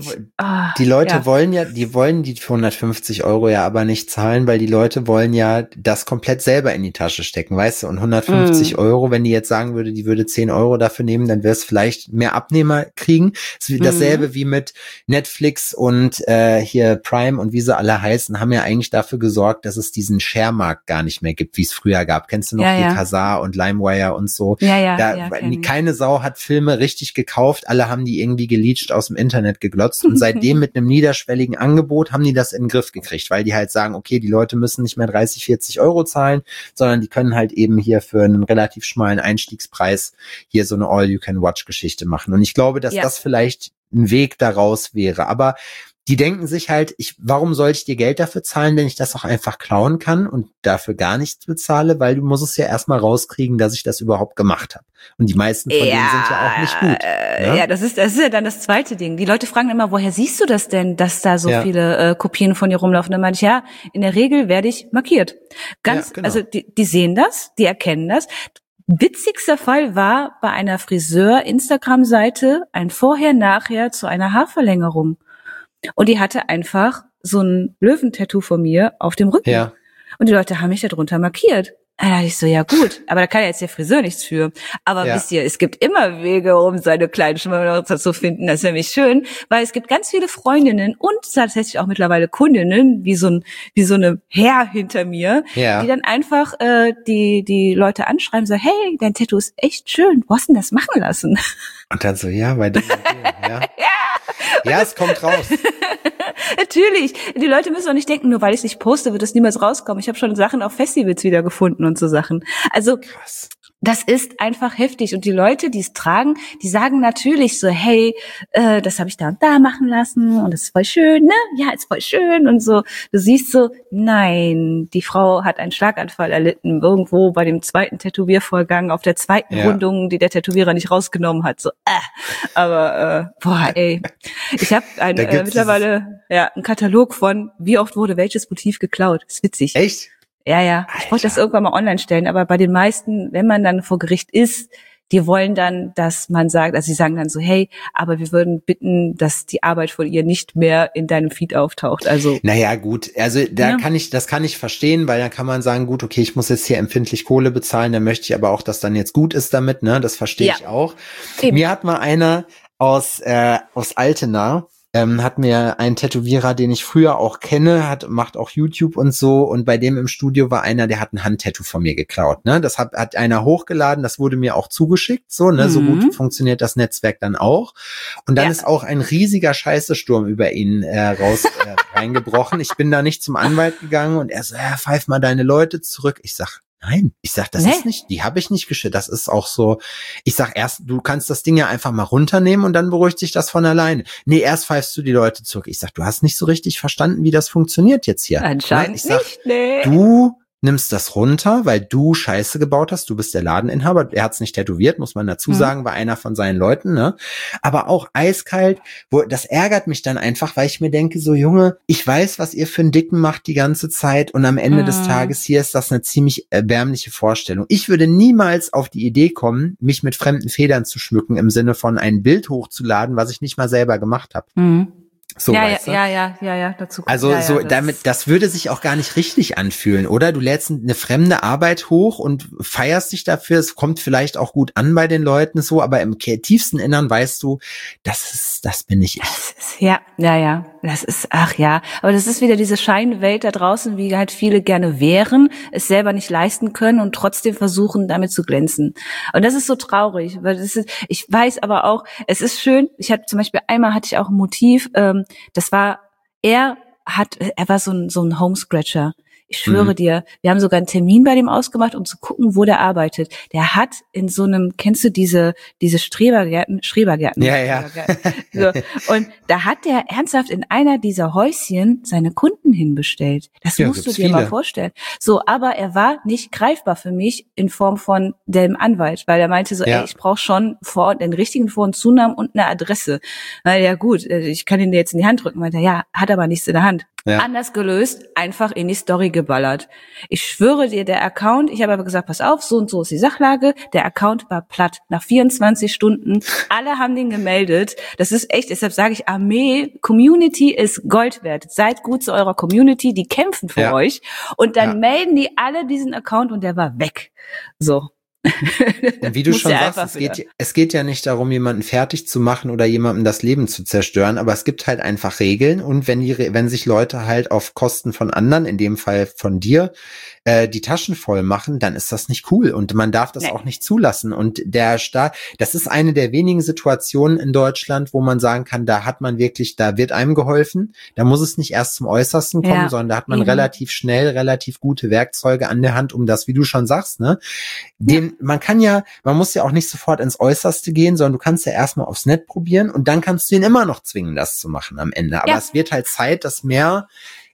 wollen die 150 € ja aber nicht zahlen, weil die Leute wollen ja das komplett selber in die Tasche stecken, weißt du? Und 150 €, wenn die jetzt sagen würde, die würde 10 € dafür nehmen, dann wäre es vielleicht mehr Abnehmer kriegen. Es ist dasselbe wie mit Netflix und hier Prime und wie sie alle heißen, haben ja eigentlich dafür gesorgt, dass es diesen Share-Markt gar nicht mehr gibt, wie es früher gab. Kennst du noch die Kazaa und LimeWire und so? Keine Sau hat Filme richtig gekauft, alle haben die irgendwie geleakt aus dem Internet geglotzt und seitdem mit einem niederschwelligen Angebot haben die das in den Griff gekriegt, weil die halt sagen, okay, die Leute müssen nicht mehr 30, 40 € zahlen, sondern die können halt eben hier für einen relativ schmalen Einstiegspreis hier so eine All-You-Can-Watch-Geschichte machen. Und ich glaube, dass das vielleicht ein Weg daraus wäre, aber die denken sich halt, warum soll ich dir Geld dafür zahlen, wenn ich das auch einfach klauen kann und dafür gar nichts bezahle, weil du musst es ja erstmal rauskriegen, dass ich das überhaupt gemacht habe. Und die meisten von denen sind ja auch nicht gut. Ne? Ja, das ist ja dann das zweite Ding. Die Leute fragen immer, woher siehst du das denn, dass da so viele Kopien von dir rumlaufen? Dann meine ich, in der Regel werde ich markiert. Also die sehen das, die erkennen das. Witzigster Fall war bei einer Friseur-Instagram-Seite ein Vorher-Nachher zu einer Haarverlängerung. Und die hatte einfach so ein Löwentattoo von mir auf dem Rücken. Ja. Und die Leute haben mich da drunter markiert. Da dachte ich so, ja gut, aber da kann ja jetzt der Friseur nichts für. Aber wisst ihr, es gibt immer Wege, um seine kleinen Schmarotzer zu finden. Das ist nämlich schön, weil es gibt ganz viele Freundinnen und tatsächlich auch mittlerweile Kundinnen, wie so eine Herr hinter mir, die dann einfach die Leute anschreiben und sagen, hey, dein Tattoo ist echt schön, wo hast du denn das machen lassen? Und dann so, bei dem ja, es kommt raus. Natürlich. Die Leute müssen auch nicht denken, nur weil ich es nicht poste, wird das niemals rauskommen. Ich habe schon Sachen auf Festivals wiedergefunden und so Sachen. Also Krass. das ist einfach heftig. Und die Leute, die es tragen, die sagen natürlich so, hey, das habe ich da und da machen lassen und das ist voll schön, ne? Ja, ist voll schön und so. Du siehst so, nein, die Frau hat einen Schlaganfall erlitten, irgendwo bei dem zweiten Tätowiervorgang, auf der zweiten Rundung, die der Tätowierer nicht rausgenommen hat. So, aber, boah, ey. Ich habe mittlerweile einen Katalog von, wie oft wurde welches Motiv geklaut. Ist witzig. Echt? Ja. Ich wollte das irgendwann mal online stellen, aber bei den meisten, wenn man dann vor Gericht ist, die wollen dann, dass man sagt, also sie sagen dann so, hey, aber wir würden bitten, dass die Arbeit von ihr nicht mehr in deinem Feed auftaucht. Also naja, gut, also das kann ich verstehen, weil dann kann man sagen, gut, okay, ich muss jetzt hier empfindlich Kohle bezahlen, dann möchte ich aber auch, dass dann jetzt gut ist damit, ne? Das verstehe ich auch. Eben. Mir hat mal einer aus Altena, hat mir ein Tätowierer, den ich früher auch kenne, macht auch YouTube und so, und bei dem im Studio war einer, der hat ein Handtattoo von mir geklaut, ne? Das hat einer hochgeladen, das wurde mir auch zugeschickt, so, ne? So gut funktioniert das Netzwerk dann auch. Und dann ist auch ein riesiger Scheißesturm über ihn reingebrochen. Ich bin da nicht zum Anwalt gegangen und er so, pfeif mal deine Leute zurück. Ich sag, nein, das ist nicht, die habe ich nicht geschickt. Das ist auch so, ich sag erst, du kannst das Ding ja einfach mal runternehmen und dann beruhigt sich das von alleine. Nee, erst pfeifst du die Leute zurück. Ich sag, du hast nicht so richtig verstanden, wie das funktioniert jetzt hier. Anscheinend nicht, nee. Du nimmst das runter, weil du Scheiße gebaut hast. Du bist der Ladeninhaber. Er hat's nicht tätowiert, muss man dazu sagen, war einer von seinen Leuten, ne? Aber auch eiskalt, das ärgert mich dann einfach, weil ich mir denke, so Junge, ich weiß, was ihr für einen Dicken macht die ganze Zeit, und am Ende des Tages hier ist das eine ziemlich erbärmliche Vorstellung. Ich würde niemals auf die Idee kommen, mich mit fremden Federn zu schmücken, im Sinne von ein Bild hochzuladen, was ich nicht mal selber gemacht habe. So, ja, weißt du? ja, dazu. Also das würde sich auch gar nicht richtig anfühlen, oder? Du lädst eine fremde Arbeit hoch und feierst dich dafür. Es kommt vielleicht auch gut an bei den Leuten so, aber im tiefsten Innern weißt du, das bin nicht ich. Ja. Das ist, aber das ist wieder diese Scheinwelt da draußen, wie halt viele gerne wären, es selber nicht leisten können und trotzdem versuchen, damit zu glänzen. Und das ist so traurig, weil ich weiß aber auch, es ist schön. Einmal hatte ich auch ein Motiv, das war, er war so ein Homescratcher. Ich schwöre dir, wir haben sogar einen Termin bei dem ausgemacht, um zu gucken, wo der arbeitet. Der hat in so einem, kennst du diese Schrebergärten? Ja. So, und da hat der ernsthaft in einer dieser Häuschen seine Kunden hinbestellt. Das musst du dir mal vorstellen. So, aber er war nicht greifbar für mich in Form von dem Anwalt, weil er meinte so, ich brauche schon den richtigen Vor- und Zunamen und eine Adresse. Weil ja gut, ich kann ihn dir jetzt in die Hand drücken. Meinte, ja, hat aber nichts in der Hand. Ja. Anders gelöst, einfach in die Story geballert. Ich schwöre dir, der Account, ich habe aber gesagt, pass auf, so und so ist die Sachlage, der Account war platt. Nach 24 Stunden, alle haben den gemeldet. Das ist echt, deshalb sage ich, Armee, Community ist Gold wert. Seid gut zu eurer Community, die kämpfen für euch. Und dann melden die alle diesen Account und der war weg. So. Und wie du schon sagst, es geht ja nicht darum, jemanden fertig zu machen oder jemandem das Leben zu zerstören, aber es gibt halt einfach Regeln, und wenn sich Leute halt auf Kosten von anderen, in dem Fall von dir, die Taschen voll machen, dann ist das nicht cool, und man darf das auch nicht zulassen. Und der Staat, das ist eine der wenigen Situationen in Deutschland, wo man sagen kann, da wird einem geholfen, da muss es nicht erst zum Äußersten kommen, sondern da hat man relativ schnell, relativ gute Werkzeuge an der Hand, um das, wie du schon sagst, ne, man muss ja auch nicht sofort ins Äußerste gehen, sondern du kannst ja erstmal aufs Netz probieren, und dann kannst du ihn immer noch zwingen, das zu machen am Ende. Aber es wird halt Zeit, dass mehr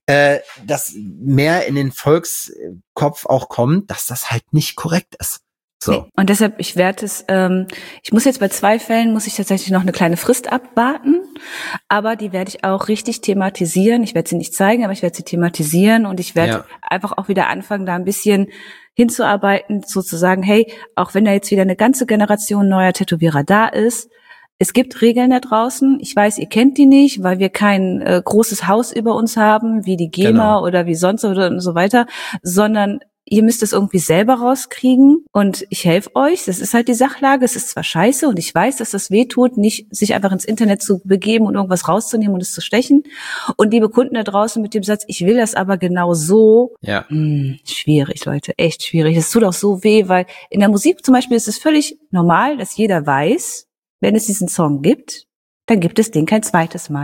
in den Volkskopf auch kommt, dass das halt nicht korrekt ist. So. Nee. Und deshalb, ich muss jetzt bei 2 Fällen, muss ich tatsächlich noch eine kleine Frist abwarten, aber die werde ich auch richtig thematisieren. Ich werde sie nicht zeigen, aber ich werde sie thematisieren, und ich werde einfach auch wieder anfangen, da ein bisschen hinzuarbeiten, sozusagen, hey, auch wenn da jetzt wieder eine ganze Generation neuer Tätowierer da ist, es gibt Regeln da draußen. Ich weiß, ihr kennt die nicht, weil wir kein großes Haus über uns haben, wie die GEMA oder wie sonst oder so weiter, sondern ihr müsst es irgendwie selber rauskriegen, und ich helfe euch. Das ist halt die Sachlage. Es ist zwar scheiße, und ich weiß, dass das wehtut, nicht sich einfach ins Internet zu begeben und irgendwas rauszunehmen und es zu stechen. Und liebe Kunden da draußen mit dem Satz, ich will das aber genau so. Ja. Schwierig, Leute, echt schwierig. Es tut auch so weh, weil in der Musik zum Beispiel ist es völlig normal, dass jeder weiß, wenn es diesen Song gibt, dann gibt es den kein zweites Mal.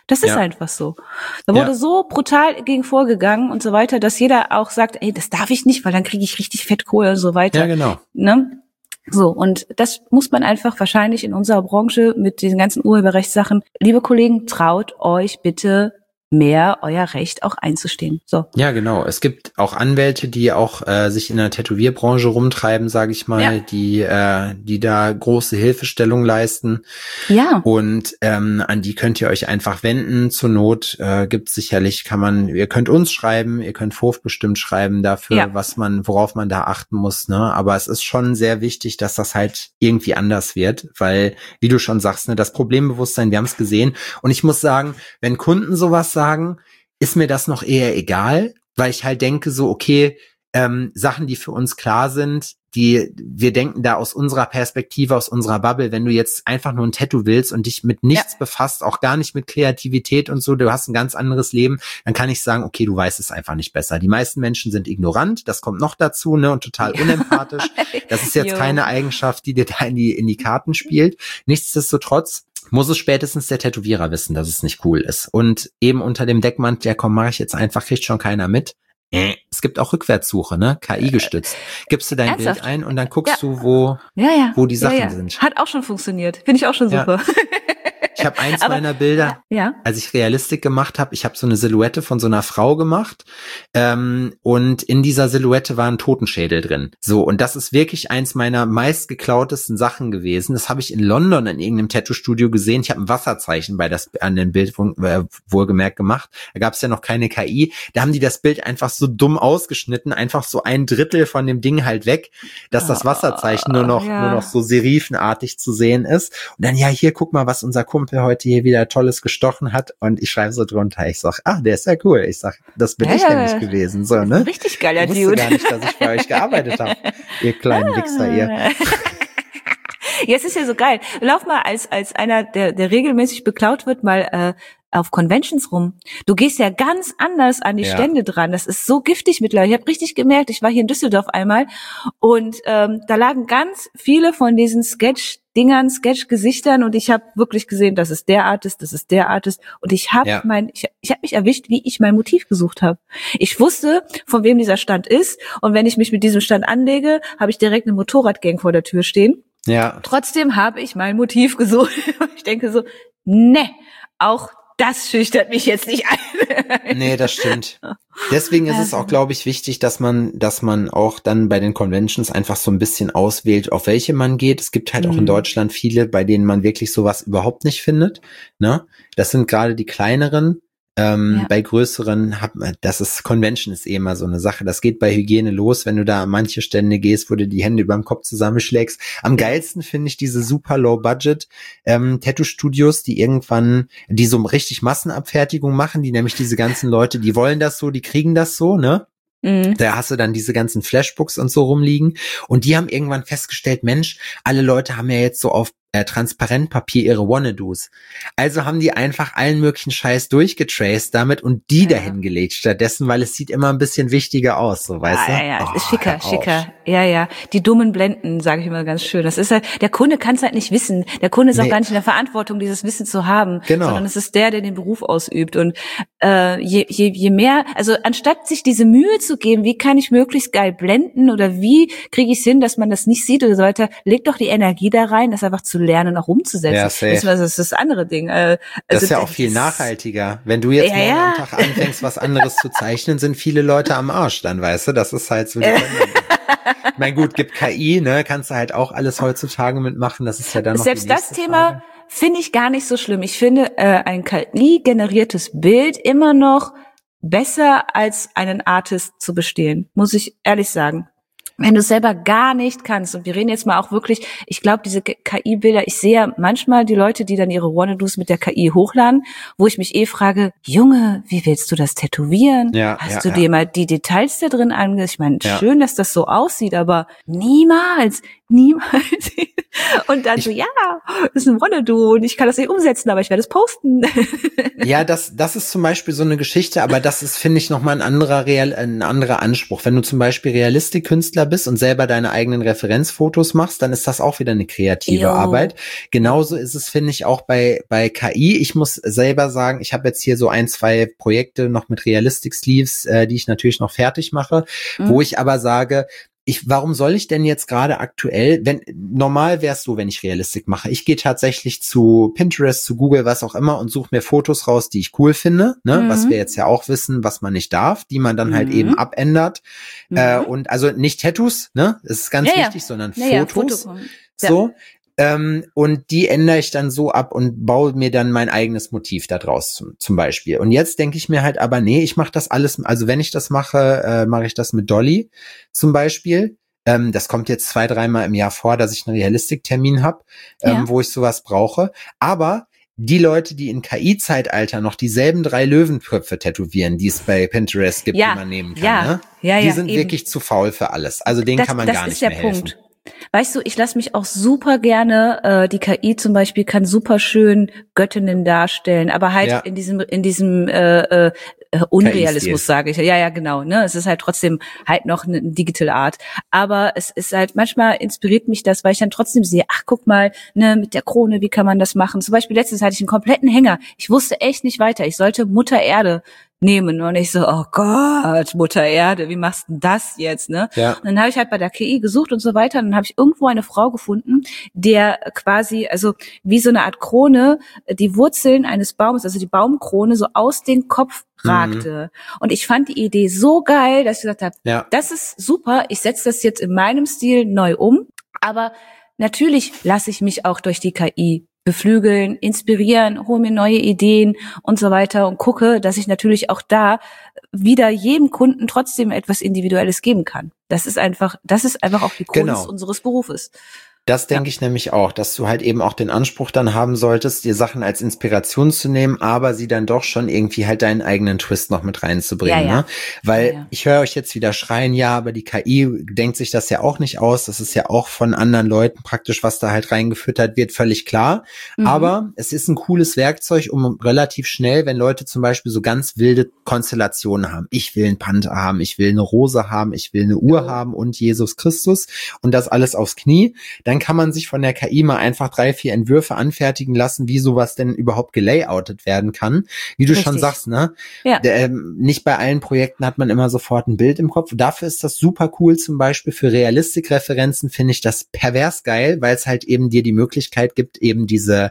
Das ist einfach so. Da wurde so brutal gegen vorgegangen und so weiter, dass jeder auch sagt, ey, das darf ich nicht, weil dann kriege ich richtig Fettkohle und so weiter. Ja, genau. Ne? So, und das muss man einfach wahrscheinlich in unserer Branche mit diesen ganzen Urheberrechtssachen, liebe Kollegen, traut euch bitte mehr euer Recht auch einzustehen. So. Ja, genau. Es gibt auch Anwälte, die auch sich in der Tätowierbranche rumtreiben, sage ich mal, die da große Hilfestellung leisten. Ja. Und an die könnt ihr euch einfach wenden. Zur Not gibt's sicherlich, ihr könnt uns schreiben, ihr könnt FOF bestimmt schreiben dafür, worauf man da achten muss. Ne? Aber es ist schon sehr wichtig, dass das halt irgendwie anders wird, weil, wie du schon sagst, ne, das Problembewusstsein, wir haben es gesehen. Und ich muss sagen, wenn Kunden sowas sagen, ist mir das noch eher egal, weil ich halt denke so, okay, Sachen, die für uns klar sind, wir denken da aus unserer Perspektive, aus unserer Bubble, wenn du jetzt einfach nur ein Tattoo willst und dich mit nichts befasst, auch gar nicht mit Kreativität und so, du hast ein ganz anderes Leben, dann kann ich sagen, okay, du weißt es einfach nicht besser. Die meisten Menschen sind ignorant, das kommt noch dazu, ne, und total unempathisch. Das ist jetzt keine Eigenschaft, die dir da in die Karten spielt. Nichtsdestotrotz muss es spätestens der Tätowierer wissen, dass es nicht cool ist. Und eben unter dem Deckmantel, ja komm, mache ich jetzt einfach, kriegt schon keiner mit. Es gibt auch Rückwärtssuche, ne? KI gestützt. Gibst du dein Bild ein und dann guckst du, wo die Sachen sind. Hat auch schon funktioniert. Finde ich auch schon super. Ich habe eins meiner Bilder, als ich Realistik gemacht habe, ich habe so eine Silhouette von so einer Frau gemacht und in dieser Silhouette war ein Totenschädel drin. So, und das ist wirklich eins meiner meistgeklautesten Sachen gewesen. Das habe ich in London in irgendeinem Tattoo-Studio gesehen. Ich habe ein Wasserzeichen an dem Bild wohlgemerkt gemacht. Da gab es ja noch keine KI. Da haben die das Bild einfach so dumm ausgeschnitten, einfach so 1/3 von dem Ding halt weg, dass das Wasserzeichen nur noch so serifenartig zu sehen ist. Und dann, hier, guck mal, was unser Kumpel heute hier wieder Tolles gestochen hat, und ich schreibe so drunter, ich sag, der ist ja cool. Ich sag, das bin ich nämlich gewesen, so, ne? Richtig geiler Dude. Ich wusste gar nicht, dass ich bei euch gearbeitet habe, ihr kleinen Wichser, ihr. Ja, es ist ja so geil. Lauf mal als einer, der regelmäßig beklaut wird, mal auf Conventions rum. Du gehst ja ganz anders an die Stände dran. Das ist so giftig mittlerweile. Ich habe richtig gemerkt, ich war hier in Düsseldorf einmal und da lagen ganz viele von diesen Sketch-Dingern, Sketch-Gesichtern, und ich habe wirklich gesehen, das ist der Artist, das ist der Artist, und ich habe ich habe mich erwischt, wie ich mein Motiv gesucht habe. Ich wusste, von wem dieser Stand ist, und wenn ich mich mit diesem Stand anlege, habe ich direkt eine Motorradgang vor der Tür stehen. Ja. Trotzdem habe ich mein Motiv gesucht. Ich denke so, auch das schüchtert mich jetzt nicht ein. Nee, das stimmt. Deswegen ist es auch, glaube ich, wichtig, dass man auch dann bei den Conventions einfach so ein bisschen auswählt, auf welche man geht. Es gibt halt auch in Deutschland viele, bei denen man wirklich sowas überhaupt nicht findet, ne? Das sind gerade die kleineren. Bei größeren, Convention ist eh immer so eine Sache. Das geht bei Hygiene los, wenn du da an manche Stände gehst, wo du die Hände überm Kopf zusammenschlägst. Am geilsten finde ich diese super Low-Budget Tattoo-Studios, die so richtig Massenabfertigung machen, die nämlich diese ganzen Leute, die wollen das so, die kriegen das so, ne? Da hast du dann diese ganzen Flashbooks und so rumliegen, und die haben irgendwann festgestellt, Mensch, alle Leute haben ja jetzt so auf Transparentpapier ihre Wannadoos. Also haben die einfach allen möglichen Scheiß durchgetraced damit und die dahin gelegt stattdessen, weil es sieht immer ein bisschen wichtiger aus, so, weißt du? Ja, es ist schicker. Ja. Die dummen Blenden, sage ich immer ganz schön. Das ist halt, der Kunde kann es halt nicht wissen. Der Kunde ist auch gar nicht in der Verantwortung, dieses Wissen zu haben, sondern es ist der den Beruf ausübt. Und je mehr, also anstatt sich diese Mühe zu geben, wie kann ich möglichst geil blenden oder wie kriege ich es hin, dass man das nicht sieht oder so weiter, leg doch die Energie da rein, das einfach zu lernen, auch umzusetzen. Ja, safe. Das ist das andere Ding. Das ist ja auch viel nachhaltiger. Wenn du jetzt morgen am Tag anfängst, was anderes zu zeichnen, sind viele Leute am Arsch dann, weißt du? Das ist halt so. Ich meine, gut, gibt KI, ne? Kannst du halt auch alles heutzutage mitmachen. Das ist ja dann noch selbst das Thema finde ich gar nicht so schlimm. Ich finde ein KI-generiertes Bild immer noch besser als einen Artist zu bestehen, muss ich ehrlich sagen. Wenn du es selber gar nicht kannst, und wir reden jetzt mal auch wirklich, ich glaube, diese KI-Bilder, ich sehe ja manchmal die Leute, die dann ihre Wannadoos mit der KI hochladen, wo ich mich frage, Junge, wie willst du das tätowieren? Hast du dir mal die Details da drin angesehen? Ich meine, schön, dass das so aussieht, aber niemals. Niemals. Und dann so, ja, das ist ein Wonnedu und ich kann das nicht umsetzen, aber ich werde es posten. Ja, das ist zum Beispiel so eine Geschichte, aber das ist, finde ich, nochmal ein anderer Anspruch. Wenn du zum Beispiel Realistikkünstler bist und selber deine eigenen Referenzfotos machst, dann ist das auch wieder eine kreative Arbeit. Genauso ist es, finde ich, auch bei KI. Ich muss selber sagen, ich habe jetzt hier so 1, 2 Projekte noch mit Realistic-Sleeves, die ich natürlich noch fertig mache, wo ich aber sage, warum soll ich denn jetzt gerade aktuell, normal wäre es so, wenn ich Realistik mache. Ich gehe tatsächlich zu Pinterest, zu Google, was auch immer und suche mir Fotos raus, die ich cool finde, ne, was wir jetzt ja auch wissen, was man nicht darf, die man dann halt eben abändert. Und also nicht Tattoos, ne, das ist ganz wichtig, sondern Fotos. So. Und die ändere ich dann so ab und baue mir dann mein eigenes Motiv da draus zum Beispiel. Und jetzt denke ich mir halt, aber nee, ich mache das alles, also wenn ich das mache, mache ich das mit Dolly zum Beispiel. Das kommt jetzt 2, 3 Mal im Jahr vor, dass ich einen Realistiktermin habe, wo ich sowas brauche. Aber die Leute, die in KI-Zeitalter noch dieselben 3 Löwenköpfe tätowieren, die es bei Pinterest gibt, die man nehmen kann, ne? Die sind wirklich zu faul für alles. Also denen kann man gar nicht mehr helfen. Punkt. Weißt du, ich lasse mich auch super gerne, die KI zum Beispiel kann super schön Göttinnen darstellen, aber halt in diesem Unrealismus, sage ich. Ja, genau, ne? Es ist halt trotzdem halt noch eine Digital Art. Aber es ist halt, manchmal inspiriert mich das, weil ich dann trotzdem sehe, ach, guck mal, ne, mit der Krone, wie kann man das machen? Zum Beispiel letztens hatte ich einen kompletten Hänger. Ich wusste echt nicht weiter. Ich sollte Mutter Erde nehmen und ich so, oh Gott, Mutter Erde, wie machst du das jetzt, ne? Ja. Und dann habe ich halt bei der KI gesucht und so weiter und dann habe ich irgendwo eine Frau gefunden, der quasi, also wie so eine Art Krone, die Wurzeln eines Baumes, also die Baumkrone so aus dem Kopf ragte. Und ich fand die Idee so geil, dass ich gesagt habe, das ist super, ich setze das jetzt in meinem Stil neu um, aber natürlich lasse ich mich auch durch die KI beflügeln, inspirieren, hole mir neue Ideen und so weiter und gucke, dass ich natürlich auch da wieder jedem Kunden trotzdem etwas Individuelles geben kann. Das ist einfach auch die Kunst unseres Berufes. Das denke ich nämlich auch, dass du halt eben auch den Anspruch dann haben solltest, dir Sachen als Inspiration zu nehmen, aber sie dann doch schon irgendwie halt deinen eigenen Twist noch mit reinzubringen, ne? Weil ich höre euch jetzt wieder schreien, ja, aber die KI denkt sich das ja auch nicht aus, das ist ja auch von anderen Leuten praktisch, was da halt reingefüttert wird, völlig klar. Aber es ist ein cooles Werkzeug, um relativ schnell, wenn Leute zum Beispiel so ganz wilde Konstellationen haben, ich will einen Panther haben, ich will eine Rose haben, ich will eine Uhr haben und Jesus Christus und das alles aufs Knie, dann kann man sich von der KI mal einfach 3, 4 Entwürfe anfertigen lassen, wie sowas denn überhaupt gelayoutet werden kann. Wie du schon sagst, ne? Ja. Nicht bei allen Projekten hat man immer sofort ein Bild im Kopf. Dafür ist das super cool, zum Beispiel für Realistikreferenzen finde ich das pervers geil, weil es halt eben dir die Möglichkeit gibt, eben diesen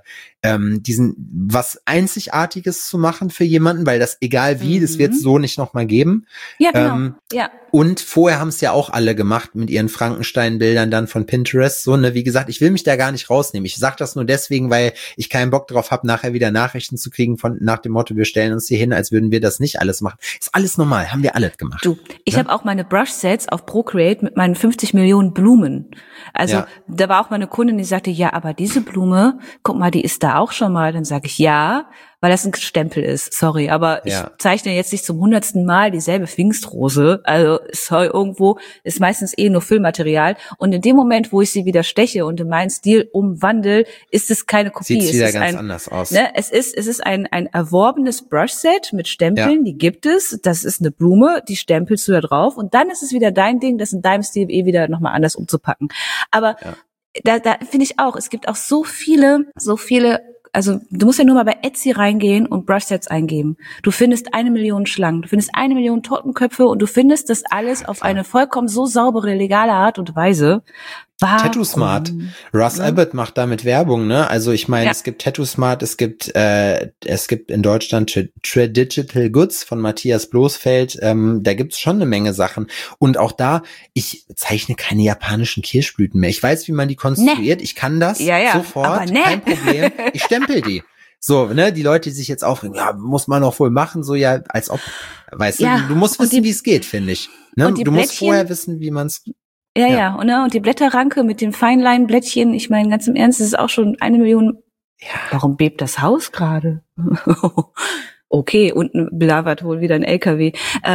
was Einzigartiges zu machen für jemanden, weil das egal wie, das wird es so nicht nochmal geben. Ja, genau. Und vorher haben es ja auch alle gemacht mit ihren Frankenstein-Bildern dann von Pinterest. So, ne, wie gesagt, ich will mich da gar nicht rausnehmen. Ich sag das nur deswegen, weil ich keinen Bock drauf habe, nachher wieder Nachrichten zu kriegen nach dem Motto, wir stellen uns hier hin, als würden wir das nicht alles machen. Ist alles normal, haben wir alles gemacht. Du, ich habe auch meine Brush-Sets auf Procreate mit meinen 50 Millionen Blumen. Also da war auch mal eine Kundin, die sagte, ja, aber diese Blume, guck mal, die ist da auch schon mal. Dann sage ich, ja, weil das ein Stempel ist, sorry, aber ich zeichne jetzt nicht zum 100. Mal dieselbe Pfingstrose, also sorry, irgendwo ist meistens nur Füllmaterial und in dem Moment, wo ich sie wieder steche und in meinen Stil umwandle, ist es keine Kopie. Sieht wieder ganz anders aus. Ne, es ist ein erworbenes Brushset mit Stempeln, die gibt es, das ist eine Blume, die stempelst du da drauf und dann ist es wieder dein Ding, das in deinem Stil wieder nochmal anders umzupacken. Aber da finde ich auch, es gibt auch so viele, also du musst ja nur mal bei Etsy reingehen und Brushsets eingeben. Du findest 1 Million Schlangen, du findest 1 Million Totenköpfe und du findest das alles auf eine vollkommen so saubere, legale Art und Weise. Tattoo Smart. Russ Abbott macht damit Werbung, ne? Also ich meine, es gibt Tattoo Smart, es gibt in Deutschland Tradigital Goods von Matthias Bloßfeld, da gibt's schon eine Menge Sachen. Und auch da, ich zeichne keine japanischen Kirschblüten mehr. Ich weiß, wie man die konstruiert, ich kann das sofort, kein Problem. Ich stempel die. So, ne, die Leute, die sich jetzt aufregen, ja, muss man doch wohl machen, so ja, als ob, weißt du musst wissen, wie es geht, finde ich. Ne? Du musst vorher wissen, wie man's. Ja, und die Blätterranke mit den Feinleinblättchen, ich meine, ganz im Ernst, das ist auch schon 1 Million. Ja. Warum bebt das Haus gerade? Okay, unten blavert wohl wieder ein LKW.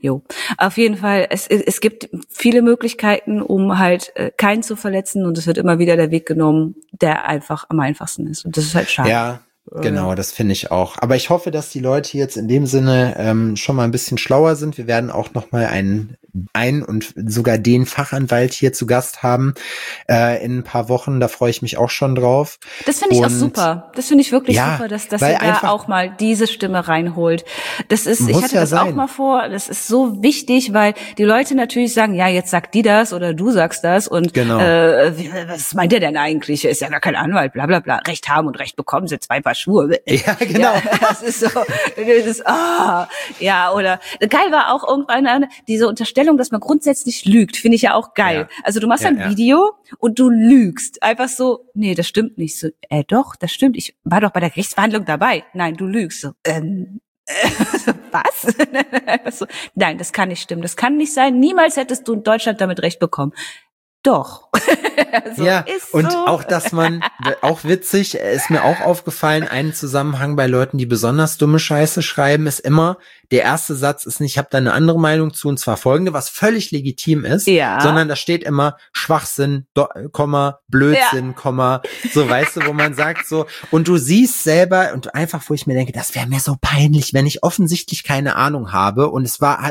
Jo, auf jeden Fall, es gibt viele Möglichkeiten, um halt keinen zu verletzen und es wird immer wieder der Weg genommen, der einfach am einfachsten ist und das ist halt schade. Ja, genau, das finde ich auch. Aber ich hoffe, dass die Leute jetzt in dem Sinne schon mal ein bisschen schlauer sind. Wir werden auch noch mal einen und sogar den Fachanwalt hier zu Gast haben in ein paar Wochen. Da freue ich mich auch schon drauf. Das finde ich auch super. Das finde ich wirklich ja, super, dass ihr da auch mal diese Stimme reinholt. Das ist, ich hatte das auch mal vor. Das ist so wichtig, weil die Leute natürlich sagen, ja, jetzt sagt die das oder du sagst das und genau. Was meint der denn eigentlich? Ist ja gar kein Anwalt, bla bla bla. Recht haben und Recht bekommen sind zwei Paar Schuhe. Ja, genau. Ja, das ist so, ja, oder geil war auch irgendwann diese Unterstellung, dass man grundsätzlich lügt, finde ich ja auch geil. Ja. Also du machst ein Video und du lügst. Einfach so, nee, das stimmt nicht. So, doch, das stimmt. Ich war doch bei der Gerichtsverhandlung dabei. Nein, du lügst. So, was? So, nein, das kann nicht stimmen. Das kann nicht sein. Niemals hättest du in Deutschland damit Recht bekommen. Doch. So, ja, und so. Auch, dass man, auch witzig, ist mir auch aufgefallen, ein Zusammenhang bei Leuten, die besonders dumme Scheiße schreiben, ist immer, der erste Satz ist nicht, ich habe da eine andere Meinung zu, und zwar folgende, was völlig legitim ist, sondern da steht immer Schwachsinn, Komma, Blödsinn, Komma, so, weißt du, wo man sagt so, und du siehst selber, und einfach, wo ich mir denke, das wäre mir so peinlich, wenn ich offensichtlich keine Ahnung habe, und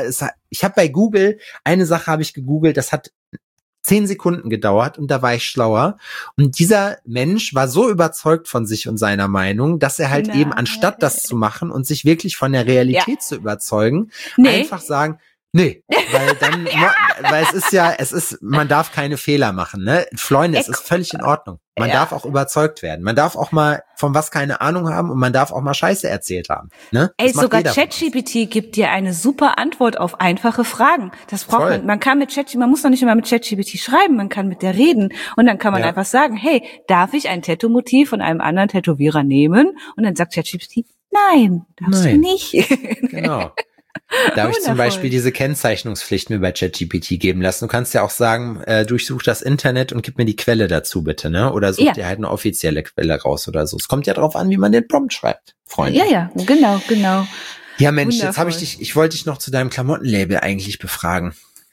ich habe bei Google, eine Sache habe ich gegoogelt, das hat 10 Sekunden gedauert und da war ich schlauer. Und dieser Mensch war so überzeugt von sich und seiner Meinung, dass er halt eben, anstatt das zu machen und sich wirklich von der Realität zu überzeugen, einfach sagen, nee, weil dann, weil es ist, man darf keine Fehler machen, ne? Freunde, es ist völlig in Ordnung. Man darf auch überzeugt werden. Man darf auch mal von was keine Ahnung haben und man darf auch mal Scheiße erzählt haben, ne? Ey, sogar ChatGPT gibt dir eine super Antwort auf einfache Fragen. Das braucht man kann mit ChatGPT, man muss noch nicht immer mit ChatGPT schreiben, man kann mit der reden und dann kann man einfach sagen, hey, darf ich ein Tattoo-Motiv von einem anderen Tätowierer nehmen? Und dann sagt ChatGPT, nein, darfst du nicht. Genau. Da habe ich zum Beispiel diese Kennzeichnungspflicht mir bei ChatGPT geben lassen. Du kannst ja auch sagen, durchsuch das Internet und gib mir die Quelle dazu bitte, ne? Oder such dir halt eine offizielle Quelle raus oder so. Es kommt ja drauf an, wie man den Prompt schreibt, Freunde. Ja, genau. Ja, Mensch, jetzt habe ich wollte dich noch zu deinem Klamottenlabel eigentlich befragen.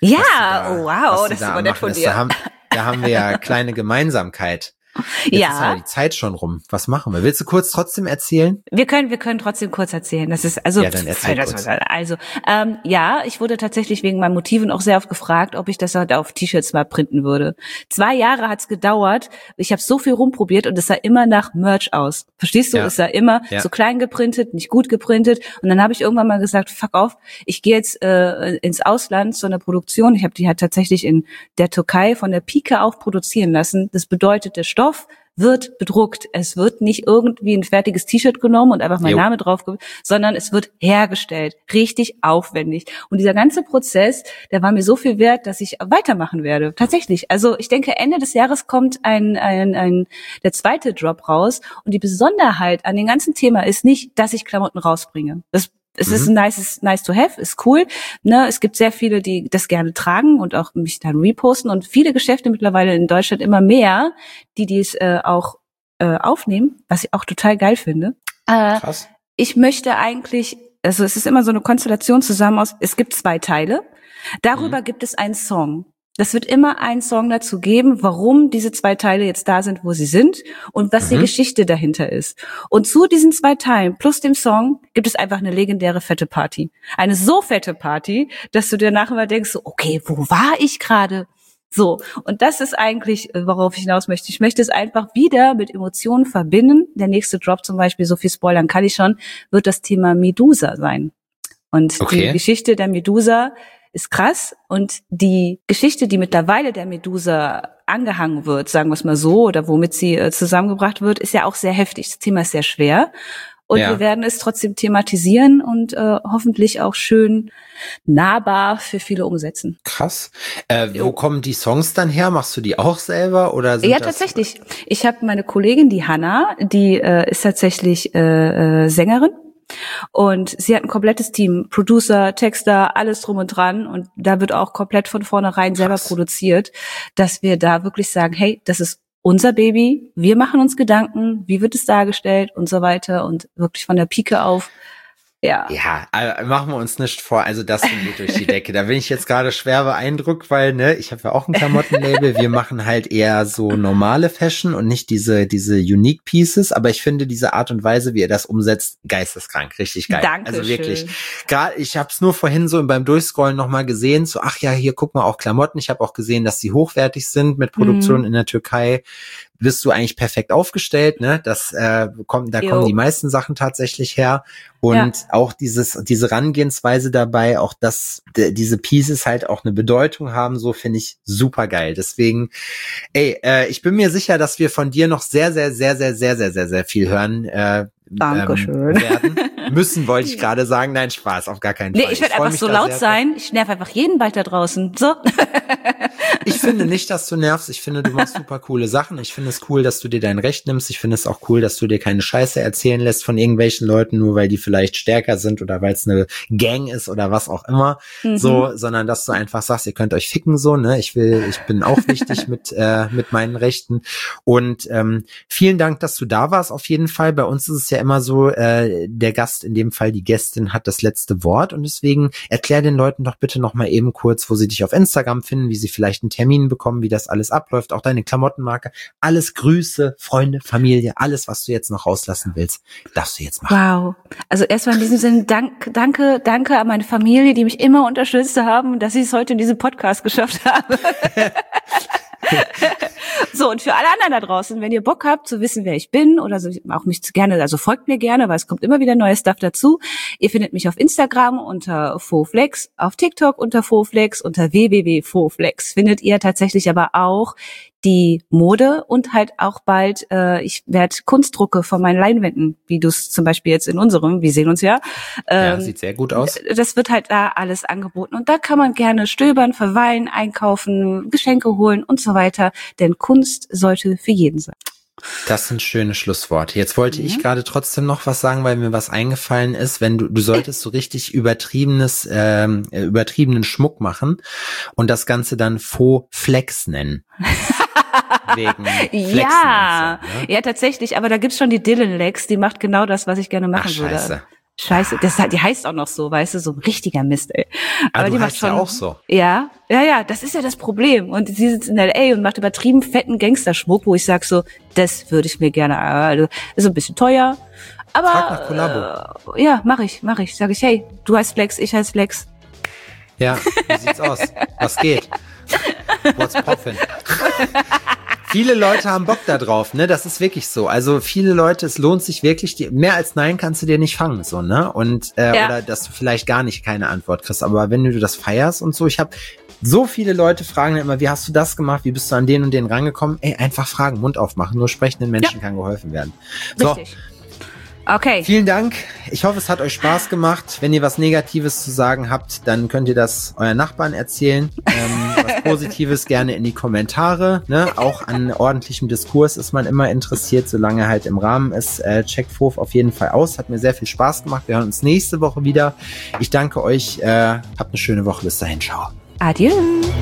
Ja, wow, das ist aber nett von dir. Da haben wir ja kleine Gemeinsamkeit. Jetzt ist ja die Zeit schon rum. Was machen wir? Willst du kurz trotzdem erzählen? Wir können trotzdem kurz erzählen. Das ist also dann erzähl kurz. Also ich wurde tatsächlich wegen meinen Motiven auch sehr oft gefragt, ob ich das halt auf T-Shirts mal printen würde. 2 Jahre hat's gedauert. Ich habe so viel rumprobiert und es sah immer nach Merch aus. Verstehst du? Es sah immer so klein geprintet, nicht gut geprintet. Und dann habe ich irgendwann mal gesagt, fuck off, ich gehe jetzt ins Ausland zu einer Produktion. Ich habe die halt tatsächlich in der Türkei von der Pike auf produzieren lassen. Das bedeutet, der Stoff wird bedruckt. Es wird nicht irgendwie ein fertiges T-Shirt genommen und einfach mein Name drauf, sondern es wird hergestellt. Richtig aufwendig. Und dieser ganze Prozess, der war mir so viel wert, dass ich weitermachen werde. Tatsächlich. Also ich denke, Ende des Jahres kommt der zweite Drop raus. Und die Besonderheit an dem ganzen Thema ist nicht, dass ich Klamotten rausbringe. Es ist ein nice to have, ist cool. Ne, es gibt sehr viele, die das gerne tragen und auch mich dann reposten und viele Geschäfte mittlerweile in Deutschland immer mehr, die es auch aufnehmen, was ich auch total geil finde. Krass. Ich möchte eigentlich, also es ist immer so eine Konstellation zusammen aus, es gibt 2 Teile. Darüber gibt es einen Song. Das wird immer einen Song dazu geben, warum diese 2 Teile jetzt da sind, wo sie sind und was die Geschichte dahinter ist. Und zu diesen 2 Teilen plus dem Song gibt es einfach eine legendäre fette Party. Eine so fette Party, dass du dir nachher mal denkst, so, okay, wo war ich gerade? So, und das ist eigentlich, worauf ich hinaus möchte. Ich möchte es einfach wieder mit Emotionen verbinden. Der nächste Drop zum Beispiel, so viel spoilern kann ich schon, wird das Thema Medusa sein. Und die Geschichte der Medusa ist krass und die Geschichte, die mittlerweile der Medusa angehangen wird, sagen wir es mal so, oder womit sie zusammengebracht wird, ist ja auch sehr heftig. Das Thema ist sehr schwer und wir werden es trotzdem thematisieren und hoffentlich auch schön nahbar für viele umsetzen. Krass. Wo kommen die Songs dann her? Machst du die auch selber oder sind das tatsächlich. Ich habe meine Kollegin, die Hanna, die ist tatsächlich Sängerin. Und sie hat ein komplettes Team, Producer, Texter, alles drum und dran. Und da wird auch komplett von vornherein selber produziert, dass wir da wirklich sagen, hey, das ist unser Baby, wir machen uns Gedanken, wie wird es dargestellt und so weiter. Und wirklich von der Pike auf Ja. Ja, machen wir uns nicht vor, also das geht durch die Decke. Da bin ich jetzt gerade schwer beeindruckt, weil, ne, ich habe ja auch ein Klamottenlabel. Wir machen halt eher so normale Fashion und nicht diese Unique Pieces. Aber ich finde diese Art und Weise, wie ihr das umsetzt, geisteskrank, richtig geil. Dankeschön. Also wirklich. Gerade, ich habe es nur vorhin so beim Durchscrollen nochmal gesehen. So, ach ja, hier guck mal auch Klamotten. Ich habe auch gesehen, dass die hochwertig sind mit Produktion in der Türkei. Bist du eigentlich perfekt aufgestellt, ne? Kommen die meisten Sachen tatsächlich her. Und auch diese Rangehensweise dabei, auch diese Pieces halt auch eine Bedeutung haben, so finde ich super geil. Deswegen, ich bin mir sicher, dass wir von dir noch sehr, sehr, sehr, sehr, sehr, sehr, sehr, sehr viel hören Dankeschön. werden. Müssen, wollte ich gerade sagen. Nein, Spaß, auf gar keinen Fall. Nee, ich werde einfach so laut sein. Ich nerv einfach jeden bald da draußen. So. Ich finde nicht, dass du nervst. Ich finde, du machst super coole Sachen. Ich finde es cool, dass du dir dein Recht nimmst. Ich finde es auch cool, dass du dir keine Scheiße erzählen lässt von irgendwelchen Leuten, nur weil die vielleicht stärker sind oder weil es eine Gang ist oder was auch immer. So, sondern dass du einfach sagst, ihr könnt euch ficken so, ne? Ich bin auch wichtig mit meinen Rechten. Und vielen Dank, dass du da warst. Auf jeden Fall. Bei uns ist es ja immer so, der Gast, in dem Fall die Gästin, hat das letzte Wort. Und deswegen erklär den Leuten doch bitte noch mal eben kurz, wo sie dich auf Instagram finden, wie sie vielleicht einen Termin bekommen, wie das alles abläuft, auch deine Klamottenmarke. Alles Grüße, Freunde, Familie, alles, was du jetzt noch rauslassen willst, darfst du jetzt machen. Wow. Also erstmal in diesem Sinne danke an meine Familie, die mich immer unterstützt haben, dass ich es heute in diesem Podcast geschafft habe. So, und für alle anderen da draußen, wenn ihr Bock habt zu wissen, wer ich bin oder so, auch mich gerne, also folgt mir gerne, weil es kommt immer wieder neues Stuff dazu. Ihr findet mich auf Instagram unter Foflex, auf TikTok unter Foflex, unter www.foflex findet ihr tatsächlich aber auch die Mode und halt auch bald, ich werde Kunstdrucke von meinen Leinwänden, wie du es zum Beispiel jetzt in unserem, wir sehen uns ja. Sieht sehr gut aus. Das wird halt da alles angeboten und da kann man gerne stöbern, verweilen, einkaufen, Geschenke holen und so weiter, denn Kunst sollte für jeden sein. Das sind schöne Schlussworte. Jetzt wollte ich gerade trotzdem noch was sagen, weil mir was eingefallen ist, wenn du solltest so richtig übertriebenen Schmuck machen und das Ganze dann Faux Flex nennen. Wegen Flexen ja, und so, ne? Ja, tatsächlich, aber da gibt's schon die Dylan Lex, die macht genau das, was ich gerne machen würde. Scheiße, die heißt auch noch so, weißt du, so ein richtiger Mist, ey. Aber die macht schon ja auch so. Ja, das ist ja das Problem. Und sie sitzt in LA und macht übertrieben fetten Gangsterschmuck, wo ich sag so, das würde ich mir gerne, also ist ein bisschen teuer, aber Frag nach Kollabo. Ja, mach ich. Sag ich, hey, du heißt Flex, ich heiß Flex. Ja, wie sieht's aus? Was geht? What's poppin'? Viele Leute haben Bock da drauf, ne? Das ist wirklich so. Also viele Leute, es lohnt sich wirklich, mehr als Nein kannst du dir nicht fangen, so, ne? Und oder dass du vielleicht gar nicht keine Antwort kriegst. Aber wenn du das feierst und so, ich habe so viele Leute fragen immer, wie hast du das gemacht? Wie bist du an den und den rangekommen? Ey, einfach fragen, Mund aufmachen. Nur sprechenden Menschen kann geholfen werden. Richtig. Okay. Vielen Dank. Ich hoffe, es hat euch Spaß gemacht. Wenn ihr was Negatives zu sagen habt, dann könnt ihr das euren Nachbarn erzählen. Was Positives gerne in die Kommentare. Ne? Auch an ordentlichem Diskurs ist man immer interessiert, solange halt im Rahmen ist. Checkt Fof auf jeden Fall aus. Hat mir sehr viel Spaß gemacht. Wir hören uns nächste Woche wieder. Ich danke euch. Habt eine schöne Woche. Bis dahin. Ciao. Adieu.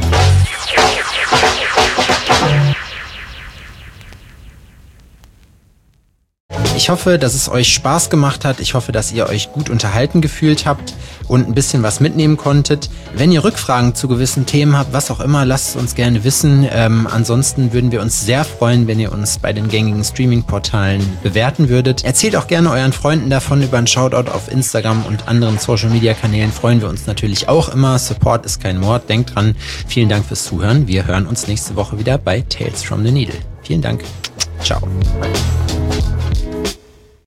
Ich hoffe, dass es euch Spaß gemacht hat. Ich hoffe, dass ihr euch gut unterhalten gefühlt habt und ein bisschen was mitnehmen konntet. Wenn ihr Rückfragen zu gewissen Themen habt, was auch immer, lasst es uns gerne wissen. Ansonsten würden wir uns sehr freuen, wenn ihr uns bei den gängigen Streaming-Portalen bewerten würdet. Erzählt auch gerne euren Freunden davon. Über einen Shoutout auf Instagram und anderen Social-Media-Kanälen freuen wir uns natürlich auch immer. Support ist kein Mord. Denkt dran. Vielen Dank fürs Zuhören. Wir hören uns nächste Woche wieder bei Tales from the Needle. Vielen Dank. Ciao.